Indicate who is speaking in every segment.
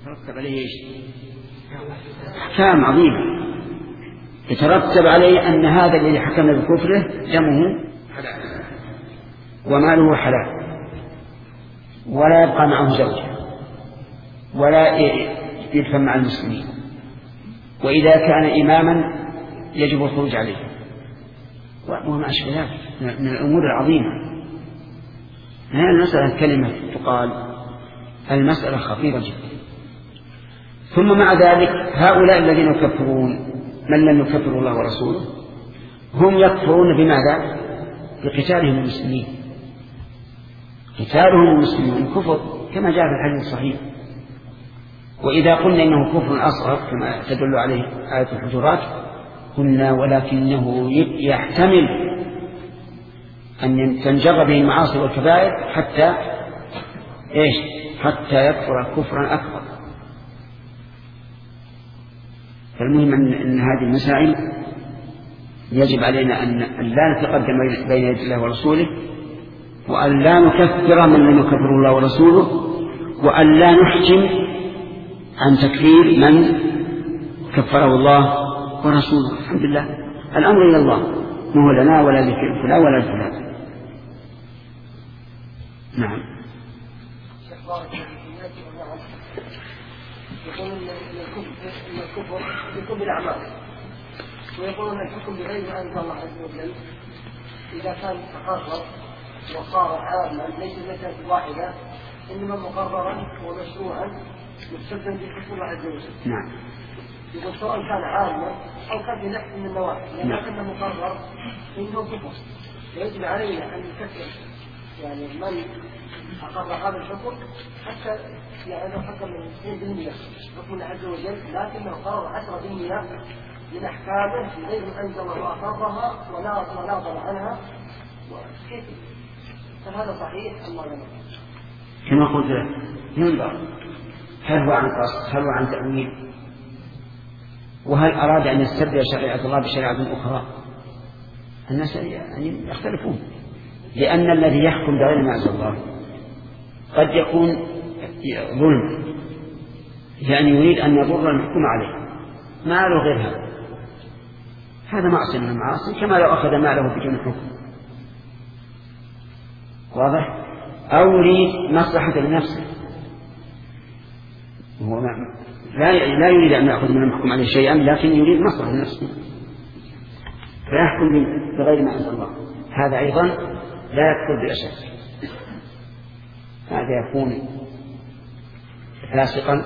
Speaker 1: يترتب عليه إيش؟ أحكام عظيمة يترتب عليه أن هذا الذي حكم بكفره دمه حلال وماله حلال ولا يبقى معه زوجة ولا يدفن مع المسلمين، وإذا كان إماما يجب الخروج عليه وما أشبه ذلك من الأمور العظيمة. هذه المسألة كلمة تقال، المسألة خطيرة جدا. ثم مع ذلك هؤلاء الذين يكفرون من لم يكفر الله ورسوله هم يكفرون بماذا؟ بقتالهم المسلمين. قتالهم المسلمين كفر كما جاء في الحديث الصحيح. وإذا قلنا إنه كفر أصغر كما تدل عليه آية الحجرات قلنا ولكنه يحتمل أن تنجر به المعاصي والكبائر حتى يكفر كفرا أكبر. فالمهم أن هذه المسائل يجب علينا أن لا نتقدم بين يدي الله ورسوله، وأن لا نكفر من لم يكفر الله ورسوله، وأن لا نحجم عن تكفير من كفره الله ورسوله. الحمد لله الأمر إلى الله، ما هو لنا ولا لفلان ولا لفلان. نعم.
Speaker 2: يقولون أن الكفر يكون بالأعمال، ويقولون الحكم بغير ما أنزل الله عز وجل إذا كان تقرر وصار عاما ليس مسألة واحدة إنما مقررا ومشروعا مستلزم بحكم الله عز وجل.
Speaker 1: نعم.
Speaker 2: يقول سواء كان عاما أو كان في نفس من النواحي، لكنه مقرر إنه كفر، يجب علينا أن نكفر يعني من أقر هذا الحكم حتى يعني لو حكم من 2% حكم الله عز وجل، لكنه قرر 10% من أحكامه غير أنزل الله أقرها ولا ضل عنها. كيف؟ فهذا صحيح الله لا؟
Speaker 1: كما قلت ينظر هل هو عن قصد، هل هو عن تأويل، وهل أراد أن يستبدل شريعة الله بشريعة أخرى. الناس يعني يختلفون، لأن الذي يحكم بغير ما أنزل الله قد يكون ظلم، يعني يريد أن يضر المحكوم عليه ماله غير هذا معصية من المعاصي، كما لو أخذ ماله بدون حكم. واضح؟ أو يريد مصلحة لنفسه، هو لا يريد أن يأخذ من المحكوم عليه شيئا، لكن يريد مصلحة لنفسه فيحكم بغير ما أنزل الله. هذا أيضا لا يكفر بلا شك، هذا يكون فاسقا.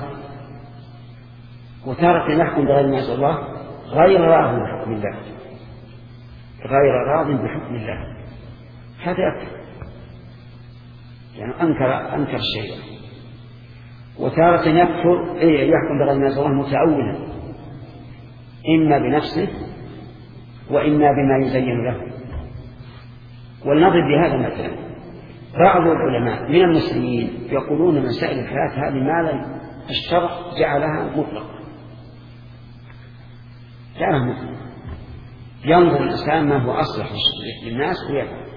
Speaker 1: وتارك يحكم بغير ما أنزل الله غير راض بحكم الله، غير راض بحكم الله، هذا يكفر، يعني أنكر الشيء. وتارة يحكم بغير ما أنزل الله متأولا، إما بنفسه وإما بما يزين له. ولنضرب بهذا مثلا، بعض العلماء من المسلمين يقولون مسائل الحياة هذه ما الشرع جعلها مطلقة، ينظر الإنسان ما هو أصلح للناس ويفعل،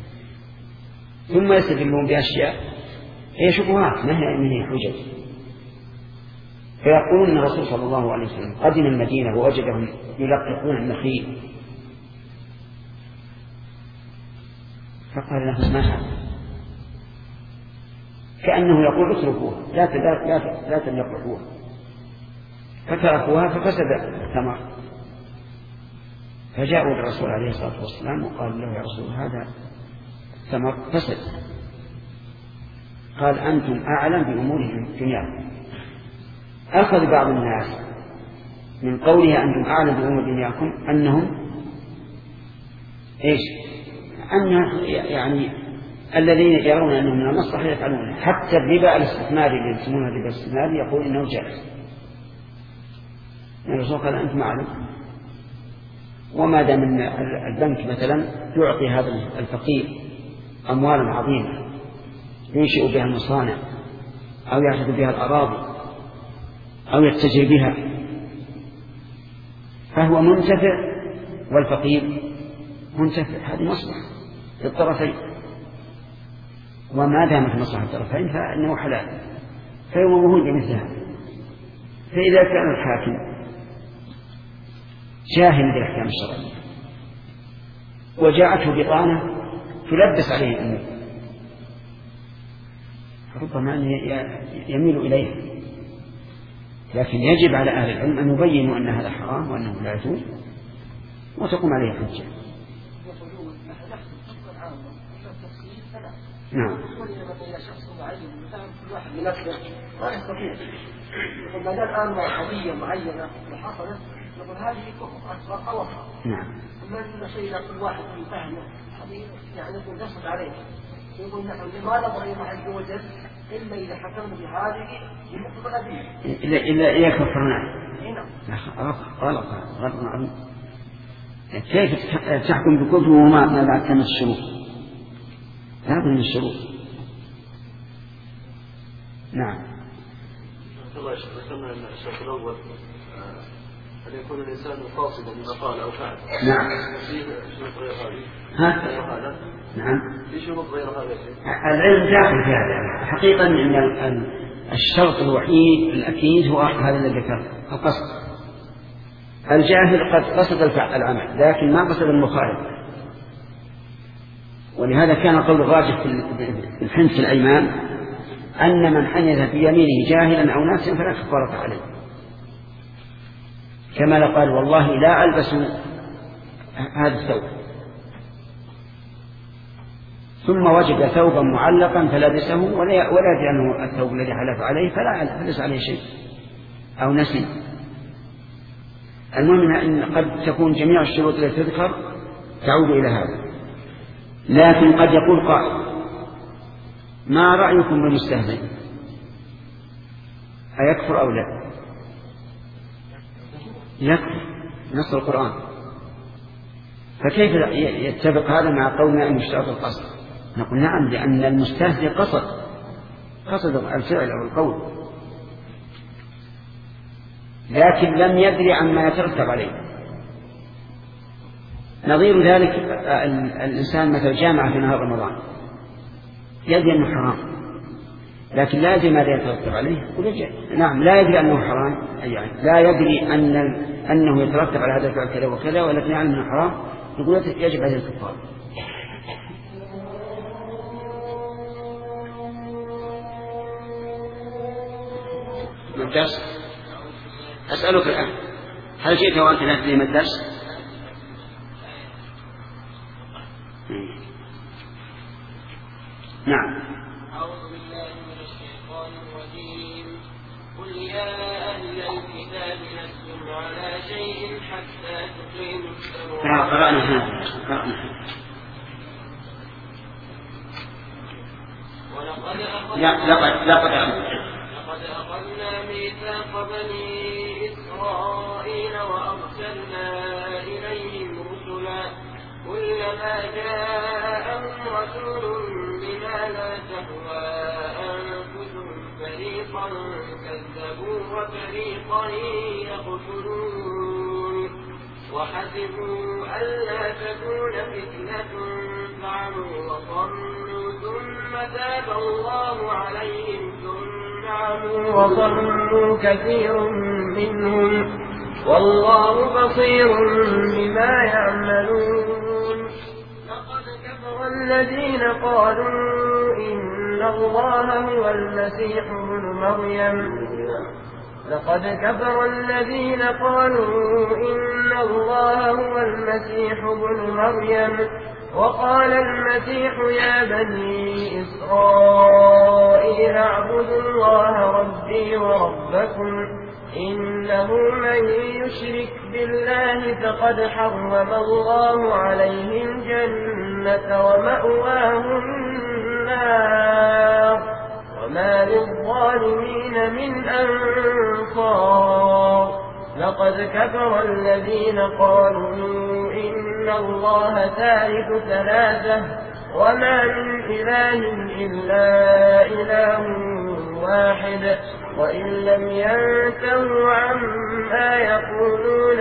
Speaker 1: ثم يستدلون بأشياء هي شبهات ما هي حجج. فيقولون أن الرسول صلى الله عليه وسلم قدم المدينة ووجدهم يلقحون النخيل، فقال لهم ما هذا؟ كأنه يقول اتركوها لا تلقحوها، فتركوها ففسد الثمر. فجاءوا للرسول عليه الصلاة والسلام وقال له يا رسول هذا الثمر فسد. قال أنتم أعلم بأمور دنياكم. أخذ بعض الناس من قولها أنتم أعلم بأمور دنياكم أنهم أن يعني الذين يرون أنهم من المصلحة يفعلون. حتى الربا الاستثماري اللي يسمونه الربا الاستثماري يقول إنه جائز. الرسول قال أنتم أعلم. وما دام أن البنك مثلا يعطي هذا الفقير أموالا عظيمة ينشئ بها المصانع أو يأخذ بها الأراضي أو يتجر بها، فهو منتفع والفقير منتفع، هذه مصلحة للطرفين. وما دامت مصلحة الطرفين فإنه حلال، فيوم وهود بمثل هذا. فإذا كان الحاكم جاهل بالأحكام الشرعية وجاءته بطانة تلبس عليه الأمور ربما يميل إليها، لكن يجب على أهل العلم أن يبينوا أن هذا حرام وأنه لا يجوز وتقوم عليه الحجة. نعم.
Speaker 2: ما يستطيع يقول ما دام الآن قضية معينة وحصلت نقول هذه كفر أكبر أو أصغر.
Speaker 1: نعم.
Speaker 2: أما إذا شيء كل واحد يفهمه هذه يعني يكون نصب عليه يقول نحن ما نبغي الله عز وجل إلا إذا حكمنا بهذه بمقتضى الأدلة
Speaker 1: إلا إياك كفرنا.
Speaker 2: نعم.
Speaker 1: غلط عظيم. كيف تحكم بكفر وما بعد كم الشروط؟ هذا من الشروط. نعم.
Speaker 3: الله ذكرنا أن الشرط الأول أن يكون الإنسان قاصدا لما قال أو فعل.
Speaker 1: نعم.
Speaker 3: في شروط غير هذه.
Speaker 1: ها؟ نعم.
Speaker 3: في شروط غير هذه.
Speaker 1: العلم داخل في هذا. حقيقة أن الشرط الوحيد الأكيد هو هذا الذي ذكرته القصد. الجاهل قد قصد العمل لكن ما قصد المخالف، ولهذا كان قول الراجح في الحنث في الأيمان أن من حنث في يمينه جاهلا أو ناسيا فلا كفارة عليه، كما قال والله لا ألبس هذا الثوب ثم وجد ثوبا معلقا فلبسه ولا يدري أنه الثوب الذي حلف عليه فلا يلبس عليه شيء أو نسي. المهم أن قد تكون جميع الشروط التي تذكر تعود إلى هذا، لكن قد يقول قائل ما رأيكم بالمستهزئ أيكفر أو لا؟ يكفر نص القرآن، فكيف يتفق هذا مع قولنا أن يشترط القصد؟ نقول نعم، لأن المستهزئ قصد الفعل أو القول لكن لم يدري عما يترتب عليه. نظير ذلك الإنسان مثل جامعة في نهار رمضان يدري أنه حرام لكن لا يدري ماذا يترتب عليه. نعم لا يدري أنه حرام، يعني لا يدري أنه يترتب على هذا الفعل كذا وكذا ولكن يعلم أنه حرام، يقول يجب عليه الكفار. الدرس أسألك الآن هل جئت وأنت لا تدري ما الدرس؟ نعم.
Speaker 4: أعوذ بالله من الشيطان الرجيم. قل يا أهل الكتاب لستم على شيء حتى تقيموا التوراة.
Speaker 1: قرأنا
Speaker 4: لقد أخذنا ميثاق بني إسرائيل وأرسلنا إليهم رسلا كلما جاءهم رسول بما لا تهوى أنفسهم فريقا كذبوا وفريقا يقتلون وحسبوا ألا تكون فتنة فعموا وصموا ثم تاب الله عليهم ثم عموا وصموا كثير منهم والله بصير بما يعملون. لقد كفر الذين قالوا إن الله هو المسيح ابن مريم لقد كفر الذين قالوا إن الله هو المسيح ابن مريم وقال المسيح يا بني إسرائيل اعبدوا الله ربي وربكم إنه من يشرك بالله فقد حرم الله عليه الجنة ومأواه النار وما للظالمين من أنصار. لقد كفر الذين قالوا إن الله ثالث ثلاثة وما من إله إلا إله واحد وإن لم ينتهوا عما يقولون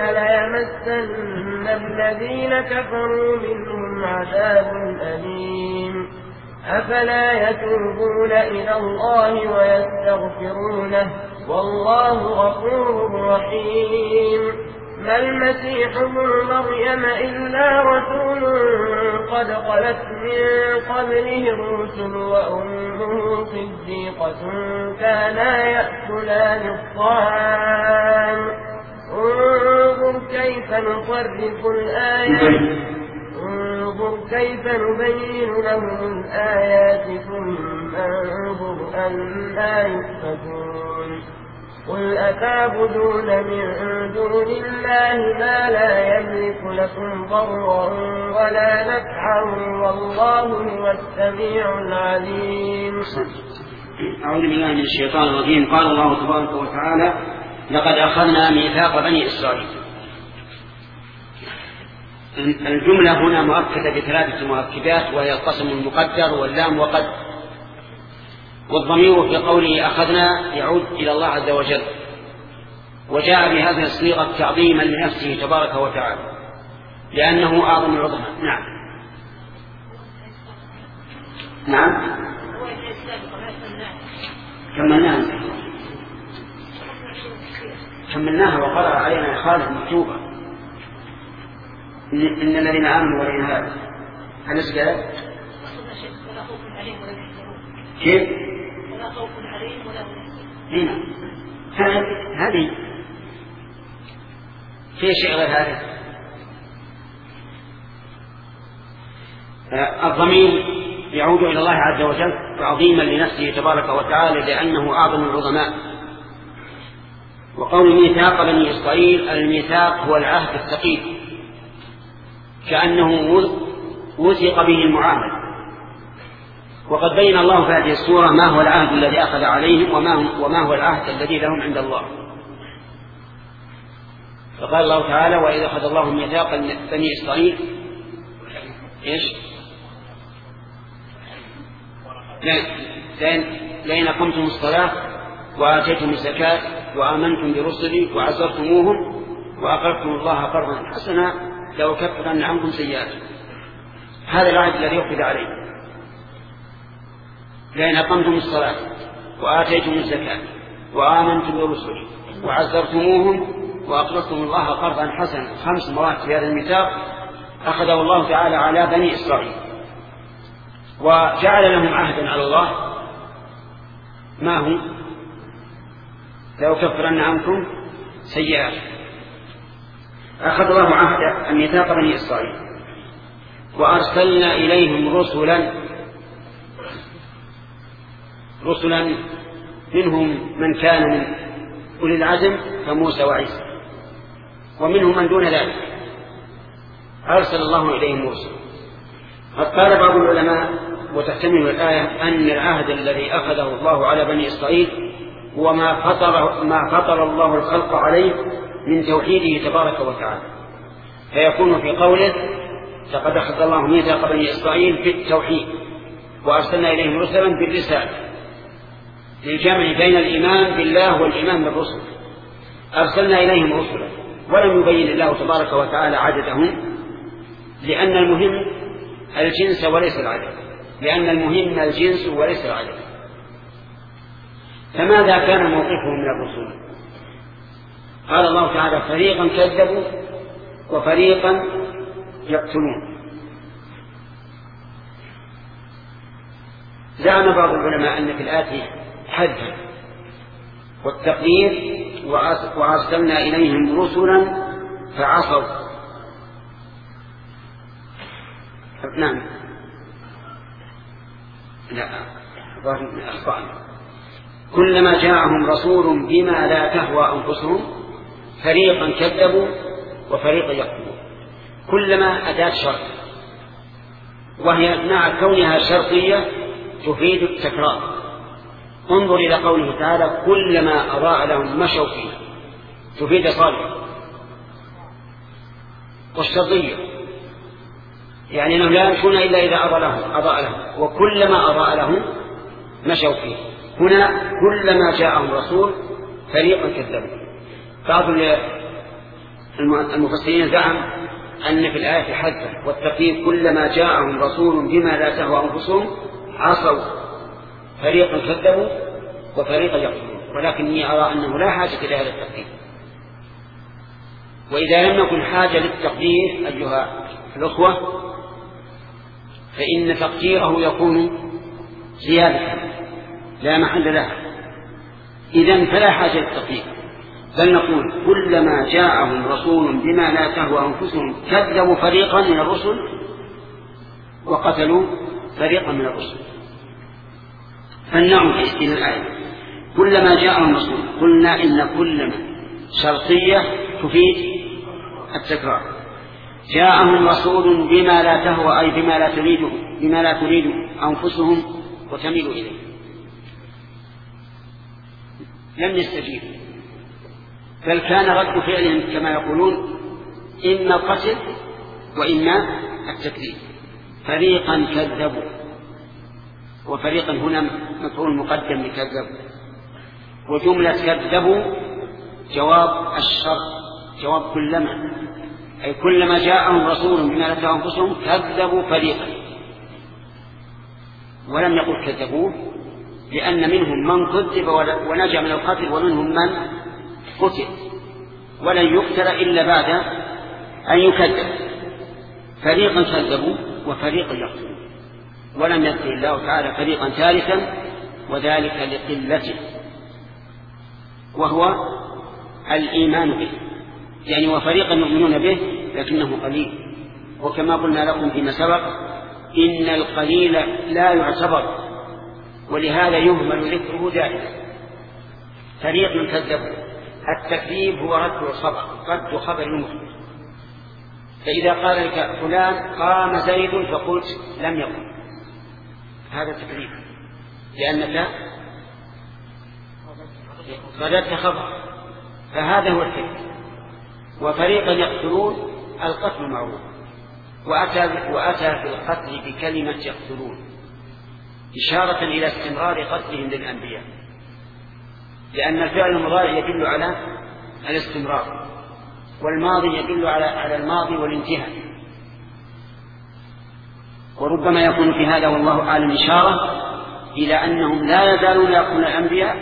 Speaker 4: ليمسن الذين كفروا منهم عذاب أليم. أفلا يتوبون إلى الله ويستغفرونه والله غفور رحيم. ما المسيح ابن مريم إلا رسول قد خلت من قبله الرسل وأمه صديقة كانا يأكلان الطعام. انظر كيف نصرف الآيات انظر كيف نبين لهم الآيات ثم انظر أنى يؤفكون. قل أتعبدون من دون الله ما لا يملك لكم ضرا ولا نفعا والله هو السميع العليم.
Speaker 1: أعوذ بالله من الشيطان الرجيم. قال الله تبارك وتعالى لقد أخذنا ميثاق بني إسرائيل. الجملة هنا مؤكدة بثلاثة مؤكدات وهي القسم المقدر واللام وقد. والضمير في قوله أخذنا يعود إلى الله عز وجل، وجاء بهذه الصيغة تعظيما لنفسه تبارك وتعالى لأنه أعظم العظمى. نعم نعم كملناها وقرأ علينا خالد مكتوبة إن الذين آمنوا والذين هادوا. هل اسكت كيف؟
Speaker 2: ولا خوف عليهم ولا هم
Speaker 1: هذه في شيء غير هذا. الضمير يعود إلى الله عز وجل تعظيما لنفسه تبارك وتعالى لأنه أعظم العظماء. وقول ميثاق بني إسرائيل الميثاق هو العهد الثقيل كأنه وثق به المعامل. وقد بين الله في هذه السورة ما هو العهد الذي أخذ عليهم وما هو العهد الذي لهم عند الله. فقال الله تعالى وإذا أخذ الله ميثاق بني إسرائيل إيش؟ لئن أقمتم الصلاة وآتيتم الزكاة وآمنتم برسلي وعزرتموهم وأقرضتم الله قرضا حسنا لأكفرن عنكم سيئاتكم. هذا العهد الذي أخذ عليه. لئن أقمتم الصلاة وآتيتم الزكاة وآمنتم برسلي وعزرتموهم وأقرضتم الله قرضا حسنا. 5 مرات في هذا الميثاق أخذه الله تعالى على بني إسرائيل وجعل لهم عهدا على الله. ما هو؟ لأكفرن عنكم سيئاتكم. أخذ الله عهد ميثاق بني إسرائيل وأرسلنا إليهم رسلا منهم من كان من أولي العزم كموسى وعيسى ومنهم من دون ذلك أرسل الله إليهم رسلا. قد قال بعض العلماء وتحتمل الآية أن العهد الذي أخذه الله على بني إسرائيل هو ما فطر الله الخلق عليه من توحيده تبارك وتعالى. فيكون في قوله لقد أخذ الله ميثاق بني إسرائيل بالتوحيد وأرسلنا إليهم رسلا بالرسالة للجمع بين الإيمان بالله والإيمان بالرسل. أرسلنا إليهم رسلا ولم يبين الله تبارك وتعالى عددهم لأن المهم الجنس وليس العدد، لأن المهم الجنس وليس العدد. فماذا كان موقفهم من الرسل؟ قال الله تعالى فريقا كذبوا وفريقا يقتلون. زعم بعض العلماء أن في الآتي حذف والتقدير وأرسلنا إليهم رسلا فعصوا. نعم لا أخطأنا. كلما جاءهم رسول بما لا تهوى أنفسهم فريقا كذبوا وفريقا يقتلون. كلما أداة شرط وهي مع كونها شرطية تفيد التكرار. انظر إلى قوله تعالى كلما أضاء لهم مشوا فيه تفيد صالح. والشرطية يعني أنهم لا يمشون إلا إذا أضاء لهم وكلما أضاء لهم مشوا فيه. هنا كلما جاءهم رسول فريقا كذبوا. بعض المفسرين زعم أن في الآية حذف والتقدير كلما جاءهم رسول بما لا تهوى أنفسهم عصوا فريقا كذبوا وفريقا يقتلون، ولكني أرى أنه لا حاجة إلى هذا التقدير. وإذا لم يكن حاجة للتقدير أيها الأخوة فإن تقديره يكون زيادة لا محل لها، إذن فلا حاجة للتقدير، بل نقول كلما جاءهم رسول بما لا تهوى أنفسهم كذبوا فريقا من الرسل وقتلوا فريقا من الرسل. فلنعم في الآية كلما جاءهم رسول، قلنا إن كلما شرطية تفيد التكرار. جاءهم رسول بما لا تهوى أي بما لا تريد أنفسهم وتميل إليه، لم يستجيبوا، بل كان رد فعلهم كما يقولون إما القتل وإما التكذيب. فريقا كذبوا، وفريقا هنا مفعول مقدم لكذبوا، وجملة كذبوا جواب الشرط، جواب كلما، أي كلما جاءهم رسول بما لا تهوى أنفسهم كذبوا فريقا، ولم يقل كذبوه، لأن منهم من كذب ونجا من القتل ومنهم من قتل ولن يقتل إلا بعد أن يكذب. فريقا كذبوا وفريقا يقتلون، ولم يذكر الله تعالى فريقا ثالثا وذلك لقلته، وهو الإيمان به، يعني وفريقا يؤمنون به لكنه قليل. وكما قلنا لكم فيما سبق إن القليل لا يعتبر، ولهذا يهمل ذكره دائما. فريق كذبوا، التكذيب هو رد خبر المخبر، فإذا قال لك فلان قام زيد فقلت لم يقم، هذا تكذيب لأنك رددت خبر، فهذا هو التكذيب. وفريقا يقتلون، القتل معروف، وأتى في القتل بكلمة يقتلون إشارة إلى استمرار قتلهم للأنبياء، لأن الفعل المضارع يدل على الاستمرار، والماضي يدل على الماضي والانتهاء. وربما يكون في هذا والله أعلم إشارة إلى أنهم لا يزالون يقتلون الأنبياء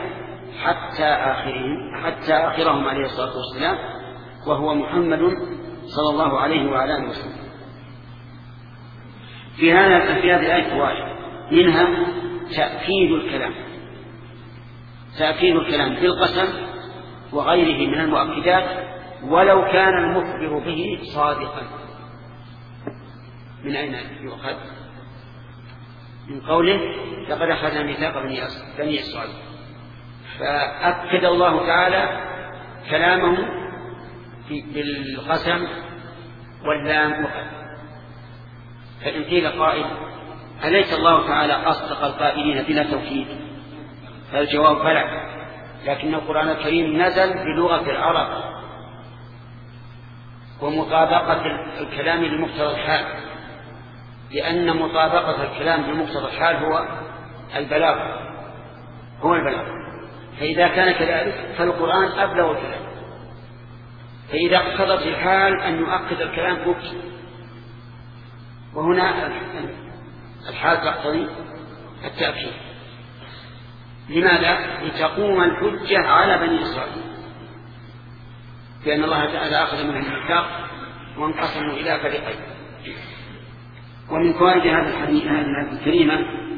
Speaker 1: حتى آخرهم عليه الصلاة والسلام، وهو محمد صلى الله عليه وعلى آله وسلم. في هذه الآية فوائد، منها تأكيد الكلام بالقسم وغيره من المؤكدات ولو كان المخبر به صادقا. من أين يؤخذ؟ من قوله لقد أخذنا ميثاق بني إسرائيل، فأكد الله تعالى كلامه بالقسم واللام وقد. فإن قيل قائل أليس الله تعالى أصدق القائلين بلا توكيد؟ فالجواب بلى، لكن القرآن الكريم نزل بلغة العرب ومطابقة الكلام لمقتضى الحال، لأن مطابقة الكلام لمقتضى الحال هو البلاغة. فإذا كان كذلك فالقرآن أبلغ الكلام، فإذا اقتضت الحال أن يؤكد الكلام أكد، وهنا الحال تقتضي التأكيد. لماذا؟ لتقوم الحجة على بني إسرائيل، لأن الله تعالى أخذ منهم الميثاق وانقسموا إلى فريقين. ومن فوائد هذه الآية الكريمة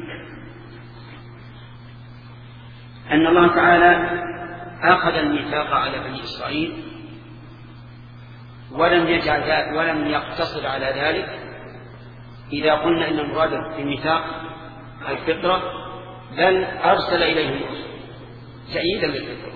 Speaker 1: أن الله تعالى أخذ الميثاق على بني إسرائيل ولم يقتصر على ذلك. إذا قلنا إن المراد بالميثاق الفطرة، بل أرسل إليهم الرسل تأييدا للفطرة.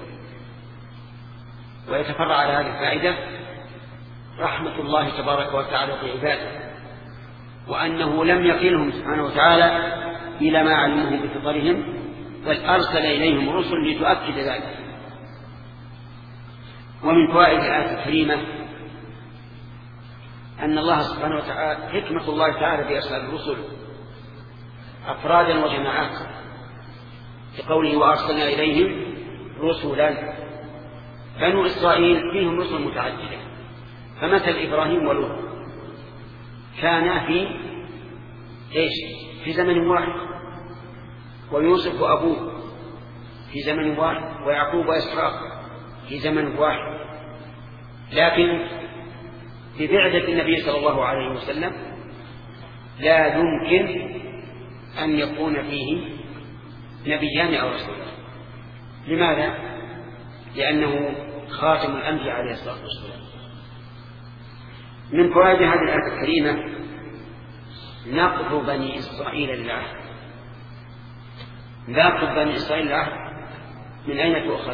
Speaker 1: ويتفرع على هذه الفائدة رحمة الله تبارك وتعالى بعباده، وأنه لم يكلهم سبحانه وتعالى إلى ما علموه بفطرهم، بل أرسل إليهم رسل لتؤكد ذلك. ومن فوائد الآية الكريمة أن الله سبحانه وتعالى حكمة الله تعالى بإرسال الرسل أفرادا وجماعات، كقوله وأرسلنا إليهم رسلا. بنو إسرائيل فيهم رسل متعددة، فمثل إبراهيم ولوط كانا في زمن واحد، ويوسف وأبوه في زمن واحد، ويعقوب وإسحاق في زمن واحد، لكن ببعثة النبي صلى الله عليه وسلم لا يمكن أن يكون فيه نبيان أو رسولان. لماذا؟ لأنه خاتم الأنبياء عليه الصلاة والسلام. من فوائد هذه الآية الكريمة نقض بني إسرائيل للعهد. نقض بني إسرائيل للعهد من أين تؤخذ؟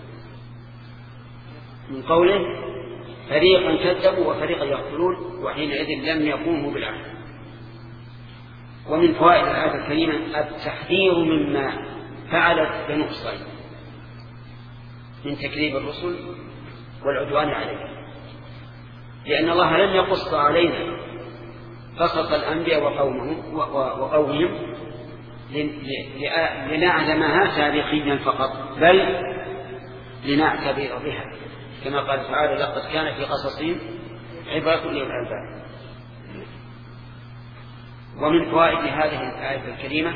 Speaker 1: من قوله فريقا كذبوا وفريقا يقتلون وحينئذ لم يقوموا بالعهد. ومن فوائد الآية الكريمة التحذير مما فعلت بنو إسرائيل من تكذيب الرسل والعدوان عليهم، لأن الله لم يقص علينا قصص الأنبياء وقومهم لنعلمها تاريخيا فقط، بل لنعتبر بها، كما قال تعالى لقد كان في قصصهم عبرة لأولي الألباب. ومن فوائد هذه الآية الكريمة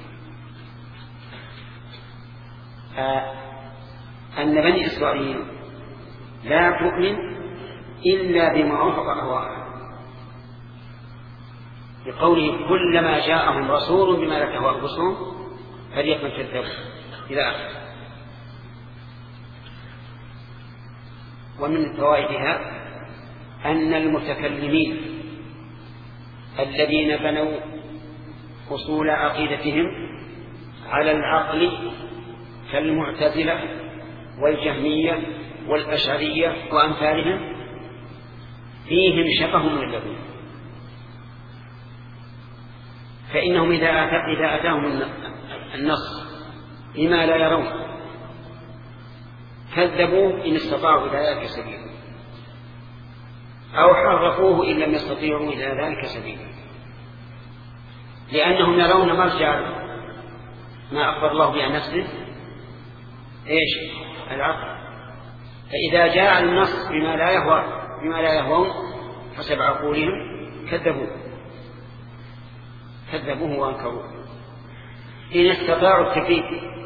Speaker 1: أن بني إسرائيل لا تؤمن إلا بما وافق أهواءها، بقوله كلما جاءهم رسول بما لا تهوى أنفسهم فريقا كذبوا إلى آخره. ومن فوائدها أن المتكلمين الذين بنوا أصول عقيدتهم على العقل كالمعتزلة والجهمية والأشعرية وأمثالهم فيهم شبه من اللبن، فإنهم إذا أتاهم النص بما لا يرون كذبوا إن استطاعوا إلى ذلك سبيلا، أو حرفوه إن لم يستطيعوا إلى ذلك سبيلا، لأنهم يرون مرجع ما أخبر الله به عن نفسه إيش؟ العقل. فإذا جاء النص بما لا يهوون حسب عقولهم كذبوه وانكروه إن استطاعوا التكذيب.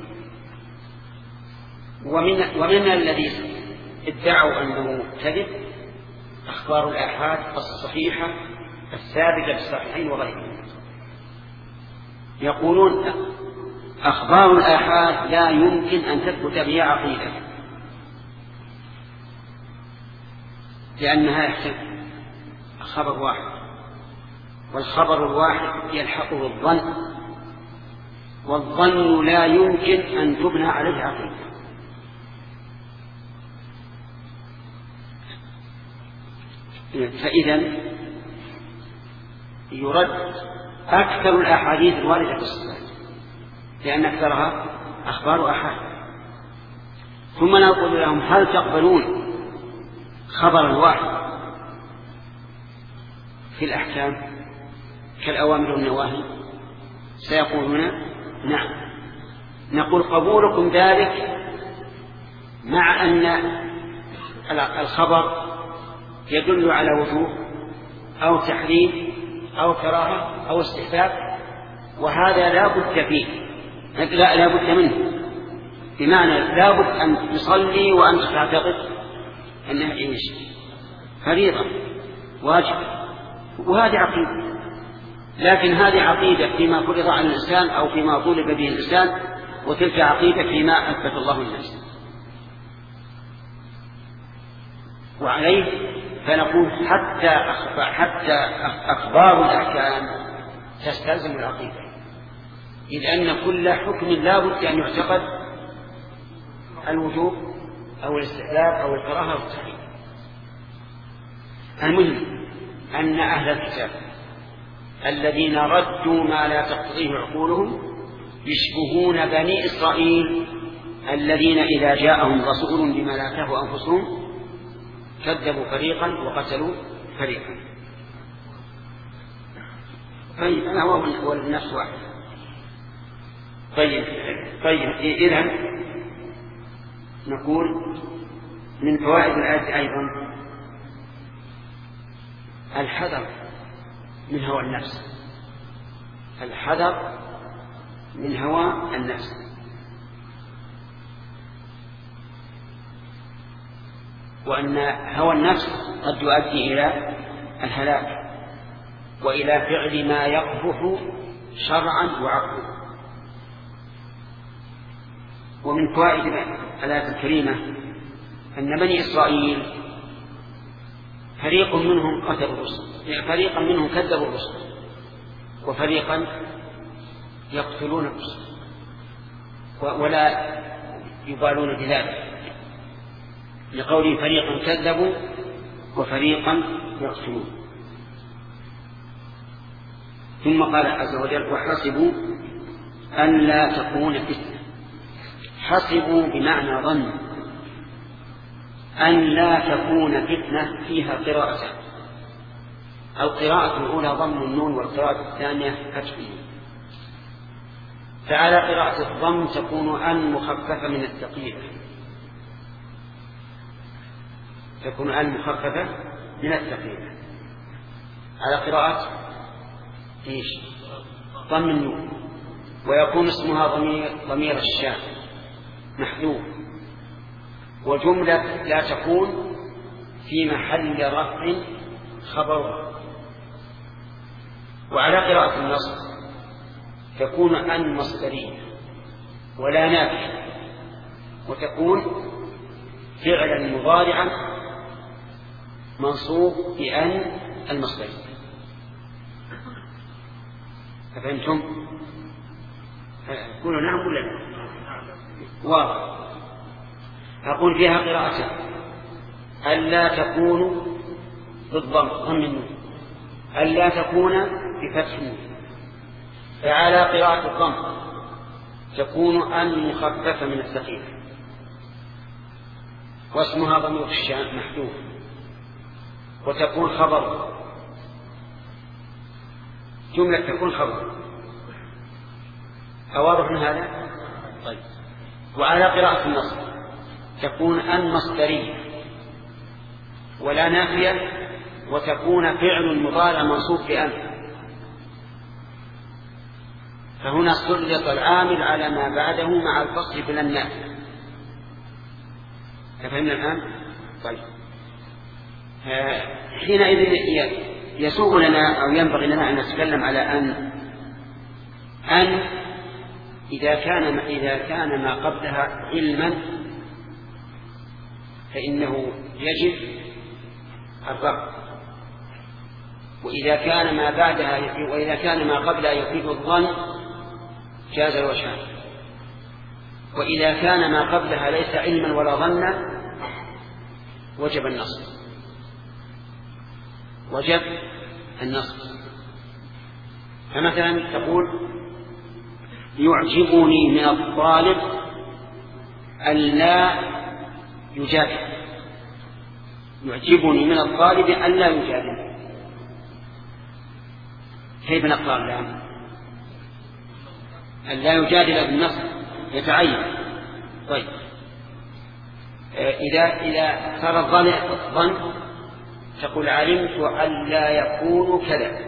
Speaker 1: ومن الذي ادعوا أنه كذب أخبار الآحاد الصحيحة الثابتة بالصحيحين وغيرهم. يقولون أخبار الآحاد لا يمكن أن تثبت بها عقيدة، لأنها يحتاج خبر واحد، والخبر الواحد يلحقه الظن، والظن لا يمكن أن تبنى عليه عقيدة. فإذا يرد أكثر الأحاديث الواردة في الصحيح، لأن أكثرها أخبار أحاد. ثم نقول لهم هل تقبلون خبر الواحد في الأحكام كالأوامر والنواهي؟ سيقولون نعم. نقول قبولكم ذلك مع أن الخبر يدل على وجوب أو تحريم أو كراهة أو استحباب، وهذا لا بد فيه، لا بد منه، بمعنى لا بد أن تصلي وأنت تعتقد أنها إيش؟ فريضة واجب، وهذه عقيدة. لكن هذه عقيدة فيما فرض على الإنسان أو فيما طولب به الإنسان، وتلك عقيدة فيما أثبت الله الناس. وعليه فنقول حتى أخبار الأحكام تستلزم العقيدة، إذ أن كل حكم لا بد أن يعتقد الوجوب أو الاستحباب أو الكراهة أو التحريم. المهم أن أهل الكتاب الذين ردوا ما لا تقتضيه عقولهم يشبهون بني إسرائيل الذين إذا جاءهم رسول بما لا تهوى أنفسهم كذبوا فريقا وقتلوا فريقا. طيب أنا هو النفس واحد. طيب إذن نقول من فوائد الآية أيضا الحذر من هوى النفس، الحذر من هوى النفس. وأن هوى النفس قد يؤدي إلى الهلاك وإلى فعل ما يقبح شرعا وعقلا. ومن فوائد الآية الكريمة أن بني إسرائيل فريق منهم قتلوا الرسل، فريقا منهم كذبوا الرسل، وفريقا يقتلون الرسل ولا يبالون بذلك، لقوله فريقا كذبوا وفريقا يقتلون. ثم قال عز وجل وحسبوا أن لا تكون فتنة. حسبوا بمعنى ظن أن لا تكون فتنة، فيها قراءتان، القراءة الأولى ضم النون والقراءة الثانية فتح النون. فعلى قراءة الضم تكون أن مخففة من الثقيلة، تكون أن مخففة من الثقيلة. على قراءة إيش؟ ضم النون، ويكون اسمها ضمير الشان محذوف، وجملة لا تكون في محل رفع خبرها. وعلى قراءة النصب تكون أن مصدرية ولا نافية، وتكون فعلا مضارعا منصوب بأن المصدرية. أفهمتم؟ قولوا نعم ولا لا؟ واضح. أقول فيها قراءة ألا تكون بالضم ضم النون، ألا تكون بفتح النون. فعلى قراءة الضم تكون أن مخففة من الثقيلة، واسمها ضمير الشان محذوف، وتكون خبر، جملة تكون خبر. أواضح من هذا؟ طيب. وعلى قراءة النصب تكون أن مصدرية ولا نافية، وتكون فعل مضارع منصوب بأن. فهنا سلط العامل على ما بعده مع الفصل بلا النافية. فهمنا الآن؟ طيب. حينئذ يسوغ لنا أو ينبغي لنا أن نتكلم على أن إذا كان ما قبلها علما فإنه يجب الرفع، وإذا كان ما بعدها وإذا كان ما قبلها يفيد الظن جاز الوجهان، وإذا كان ما قبلها ليس علما ولا ظنا وجب النصب. وجب النصب. فمثلا تقول يعجبني من الطالب ألا يجادل. يعجبني من الطالب ألا يجادل. كيف نقرأ اللام؟ ألا يجادل بالنصب يتعين. طيب. إذا صار الظن تقول علمت ألا يكون كذا،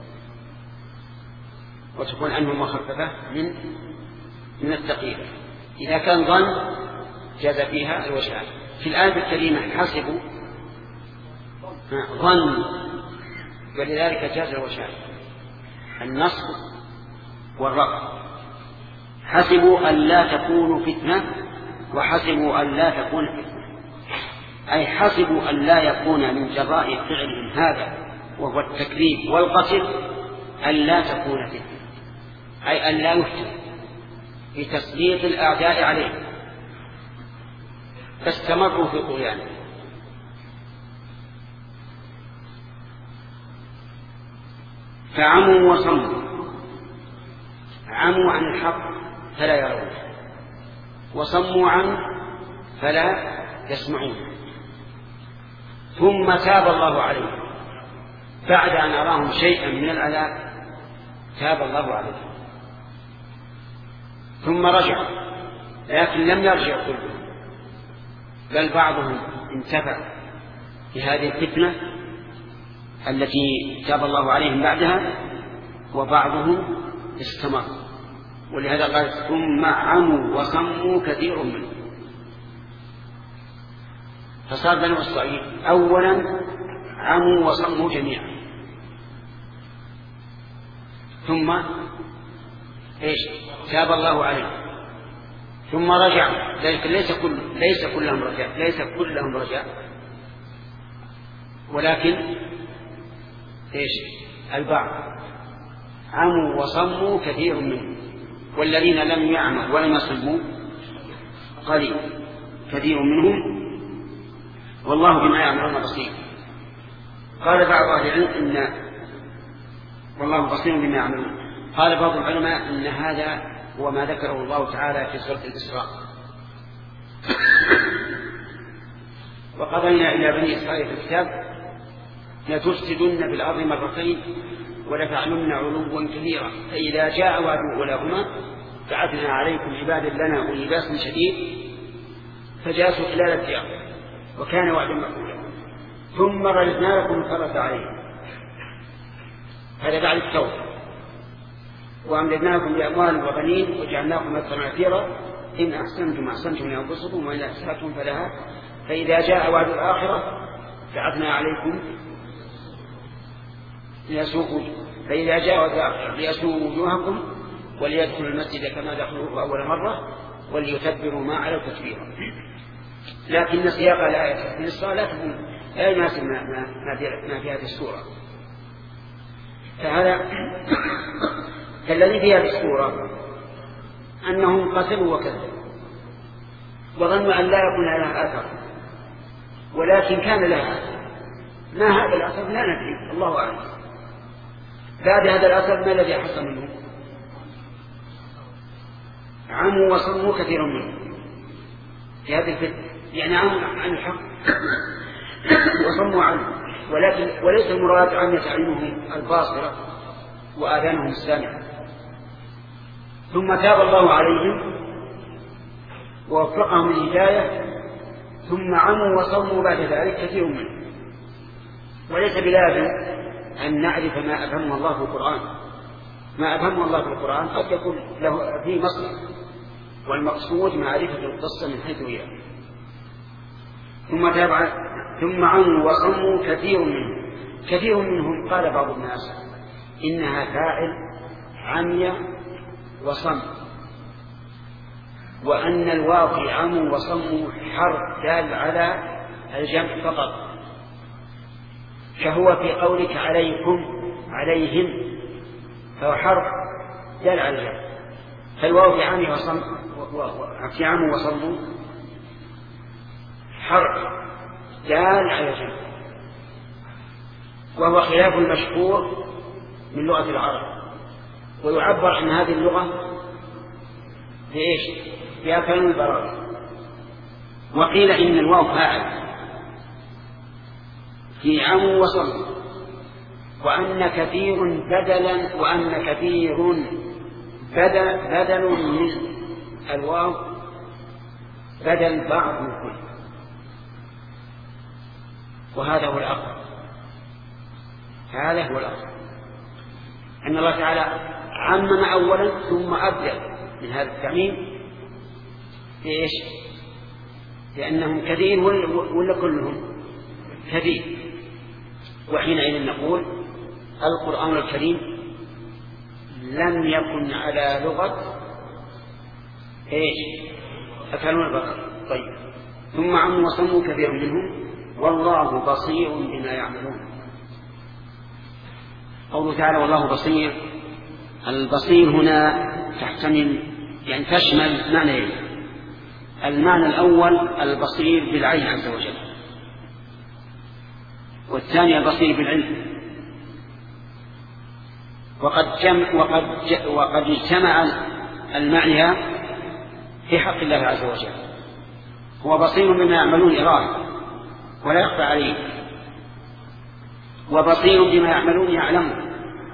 Speaker 1: وتكون عنه مخففة من الثقيلة. إذا كان ظن جاز فيها الوجهان. في الآية الكريمة حسبوا ظن، ولذلك جاز الوجهان النصب والرفع. حسبوا أن لا تكون فتنة، وحسبوا أن لا تكون فتنة، أي حسبوا أن لا يكون من جراء فعلهم هذا وهو التكذيب والقتل أن لا تكون فتنة، أي أن لا يفتن بتسليط الأعداء عليه، فاستمروا في طغيانه. فعموا وصموا، عموا عن الحق فلا يرونه، وصموا عنه فلا يسمعون. ثم تاب الله عليهم بعد أن أراهم شيئا من العذاب، تاب الله عليهم ثم رجع، لكن لم يرجع كلهم، بل بعضهم انتفع بهذه الفتنة التي تاب الله عليهم بعدها، وبعضهم استمر ولهذا قال ثم عموا وصموا كثير منهم. فصار بنو إسرائيل أولا عموا وصموا جميعا، ثم إيش تاب الله عليهم ثم رجعوا. ذلك ليس كلهم رجع ولكن إيش البعض عموا وصموا كثير منهم، والذين لم يعموا ولم يصموا قليل كثير منهم، والله بما يعملون بصير. قال بعض أهل العلم إن والله بصير بما يعملون. قال بعض العلماء إن هذا هو ما ذكره الله تعالى في سورة الإسراء: وقضينا إلى بني إسرائيل في الكتاب لتفسدن في الأرض مرتين ولتعلمن علوا كبيرا فإذا جاء وعد أولاهما بعثنا عليكم عبادا لنا أولي بأس شديد فجاسوا خلال الديار وكان وعدا مفعولا ثم رددنا لكم الكرة عليهم. هذا بعد التوبة. وأمددناكم بأموال وبنين وجعلناكم أكثر كثيرا إن أحسنتم أحسنتم لأنفسكم وإن أسأتم فلها فإذا جاء وعد الآخرة بعثنا عليكم فإذا جاء وعد الآخرة ليسوءوا وجوهكم وليدخلوا المسجد كما دخلوه أول مرة وليتبروا ما علوا تتبيرا. لكن سياق الآية في الصلاة لا يناسب ما في هذه السورة. فهذا كالذي في هذه السورة أنهم قتلوا وكذبوا وظنوا أن لا يكون لها أثر، ولكن كان لها أثر. ما هذا الأثر لا ندري، الله أعلم. بعد هذا الأثر ما الذي حصل منه؟ عموا وصموا كثير منهم في هذه الفتنة، يعني عموا عن الحق وصموا عنه، وليس المراد عمية أعينهم الباصرة وآذانهم السامعة. ثم تاب الله عليهم ووفقهم الهداية ثم عموا وصموا بعد ذلك كثير منهم. وليس بلازم أن نعرف ما أفهمه الله في القرآن. ما أفهمه الله في القرآن قد يكون له فيه مصلحة، والمقصود معرفة القصة من حيث هي. ثم عموا وصموا كثير منهم قال بعض الناس إنها فاعل عمي وصم، وأن الواقع عموا وصموا حرف دال على الجمع فقط، فهو في قولك عليكم عليهم فهو حرف دال على الجمع، فالواو في عمي وصم في عموا وصموا حرف دال على الجمع، وهو خلاف المشهور من لغة العرب. ويعبر عن هذه اللغة بإيش؟ بأكل البراء. وقيل إن الواو فاعل في عموا وصموا، وأن كثير بدل من الواو بدل بعض من كل، وهذا هو الأقرب. هذا هو الأقرب أن الله تعالى عمم أولا ثم أبدل من هذا التعميم إيش؟ لأنهم كثير ولا كلهم كثير. وحينئذ نقول القرآن الكريم لم يكن على لغة إيش؟ أكلون البقر. طيب ثم عموا وصموا كثير منهم والله بصير بما يعملون. قوله تعالى والله بصير، البصير هنا تحتمل يعني تشمل معنيين. المعنى الأول البصير بالعين عز وجل، والثاني البصير بالعلم. وقد اجتمع المعنى في حق الله عز وجل. هو بصير بما يعملون إرادة ولا يخفى عليه، وبصير بما يعملون يعلمون.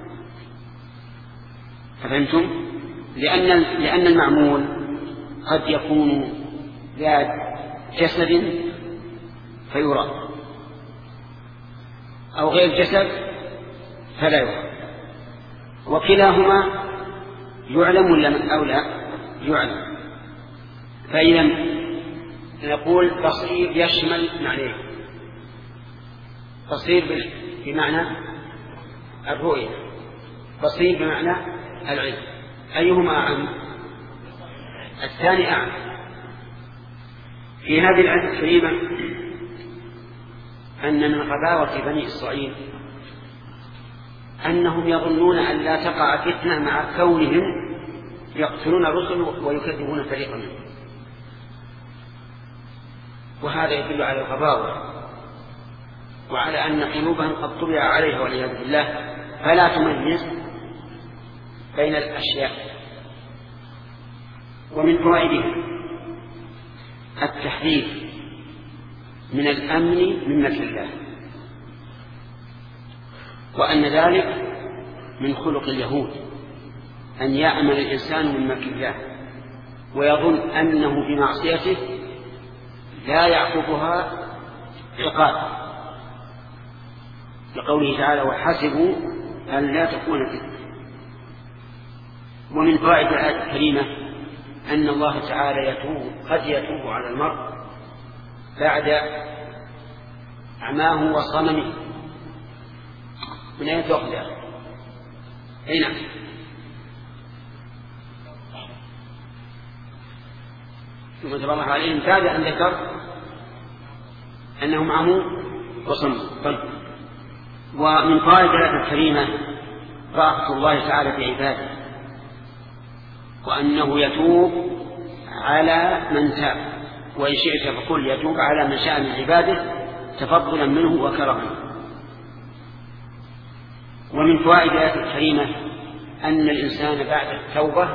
Speaker 1: فهمتم؟ لأن المعمول قد يكون ذات جسد فيرى أو غير جسد فلا يرى، وكلاهما يعلم ولا أو لا؟ يعلم. فإذا نقول بصير يشمل معنيه، بصير بمعنى الرؤية، بصير بمعنى العلم، أيهما أعم؟ الثاني أعم. في هذه الآية الكريمة أن من غباوة بني إسرائيل أنهم يظنون أن لا تقع فتنة مع كونهم يقتلون الرسل ويكذبون فريقا منهم، وهذا يدل على الغباوة وعلى أن قلوبهم قد طبع عليها والعياذ بالله، فلا تميز بين الأشياء. ومن فوائدها التحذير من الأمن من مكر الله، وأن ذلك من خلق اليهود أن يأمن الإنسان من مكر الله ويظن أنه بمعصيته لا يعقبها عقاب، لقوله تعالى وحسبوا أن لا تكون فتنة. ومن فوائد الآية الكريمة أن الله تعالى قد يتوب على المرء بعد عماه وصممه. من أين تأخذ؟ أي نعم، ثم تاب الله عليهم بعد أن ذكر أنهم عموا وصموا. طيب. ومن فوائد الآية الكريمة رأفة الله تعالى بعباده، وأنه يتوب على من تاب، وإن شئت فقل يتوب على من شاء من عباده تفضلا منه وكرما. ومن فوائد الآية الكريمة أن الإنسان بعد التوبة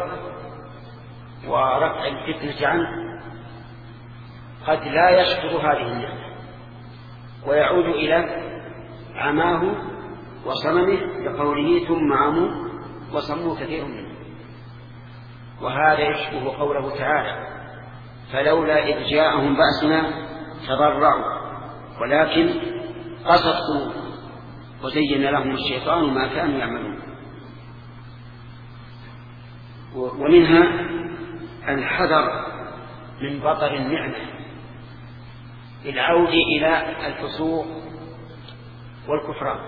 Speaker 1: ورفع الفتنة عنه قد لا يشكر هذه النعمة ويعود إلى عماه وصممه لقوله ثم عموا وصموا كثير منهم. وهذا يشبه قوله تعالى فلولا إذ جاءهم بأسنا تضرعوا ولكن قست قلوبهم وزين لهم الشيطان ما كانوا يعملون. ومنها الحذر من بطر النعمة العود إلى الفسوق والكفران،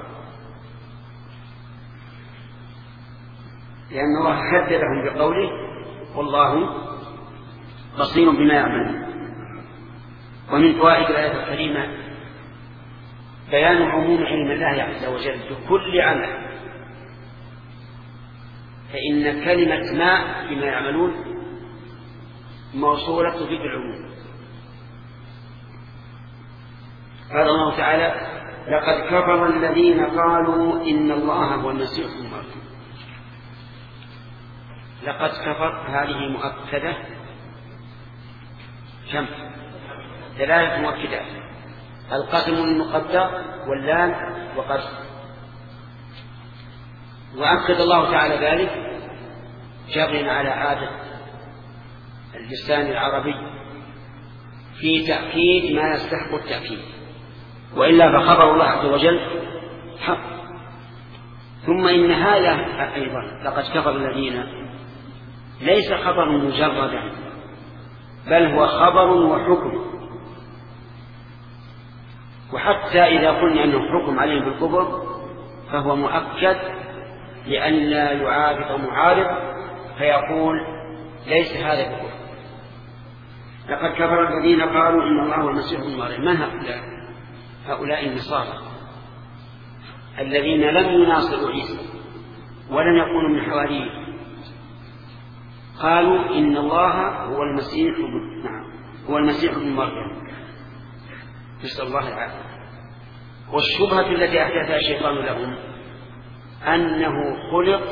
Speaker 1: لأن الله حذرهم بقوله والله بصير بما يعملون. ومن فوائد الآية الكريمة بيان عموم علم الله عز وجل بكل عمل، فإن كلمة ما بما يعملون موصولة تفيد العموم. قال الله تعالى لقد كفر الذين قالوا إن الله هو المسيح ابن مريم. لقد كفر هذه مؤكدة كم؟ 3 مؤكدات، القسم المقدر واللام وقد. وأكد الله تعالى ذلك جبرا على عادة اللسان العربي في تأكيد ما يستحق التأكيد، وإلا فخبر الله عز وجل حق. ثم إن هذا أيضا لقد كفر الذين ليس خبر مجردا بل هو خبر وحكم، وحتى إذا قلنا أنه حكم عليهم بالكفر فهو مؤكد لأن لا يعارض معارض فيقول ليس هذا بكفر. لقد كفر الذين قالوا إن الله هو المسيح ابن مريم. من هؤلاء؟ هؤلاء النصارى الذين لم يناصروا عيسى ولم يكونوا من حواريه، قالوا إن الله هو المسيح هو المسيح ابن مريم، نسأل الله العافية. والشبهة التي أحدثها الشيطان لهم أنه خلق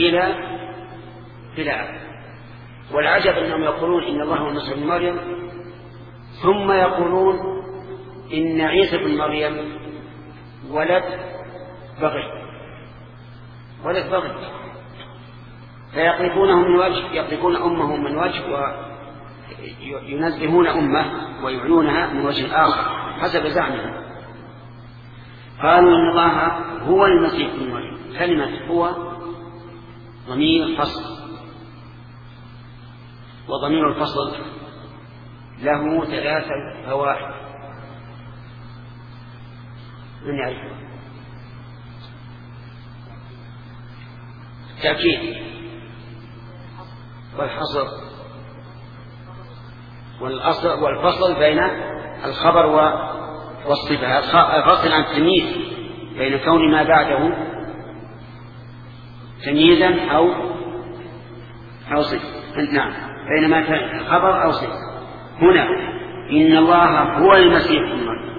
Speaker 1: بلا أب. والعجب أنهم يقولون إن الله هو المسيح ابن مريم ثم يقولون إن عيسى ابن مريم ولد بغي، فيقذفونه من وجه، يقذفون أمه من وجه وينزهون أمه ويعيونها من وجه آخر حسب زعمهم. قالوا إن الله هو المسيح ابن مريم. كلمة هو ضمير فصل وضمير الفصل له 3 فوائد. من يعرف؟ التأكيد والحصر والفصل بين الخبر والصفة، الفصل عن التمييز بين كون ما بعده تمييزا أو صفة. نعم، بينما خبر أو صفة. هنا إن الله هو المسيح ابن مريم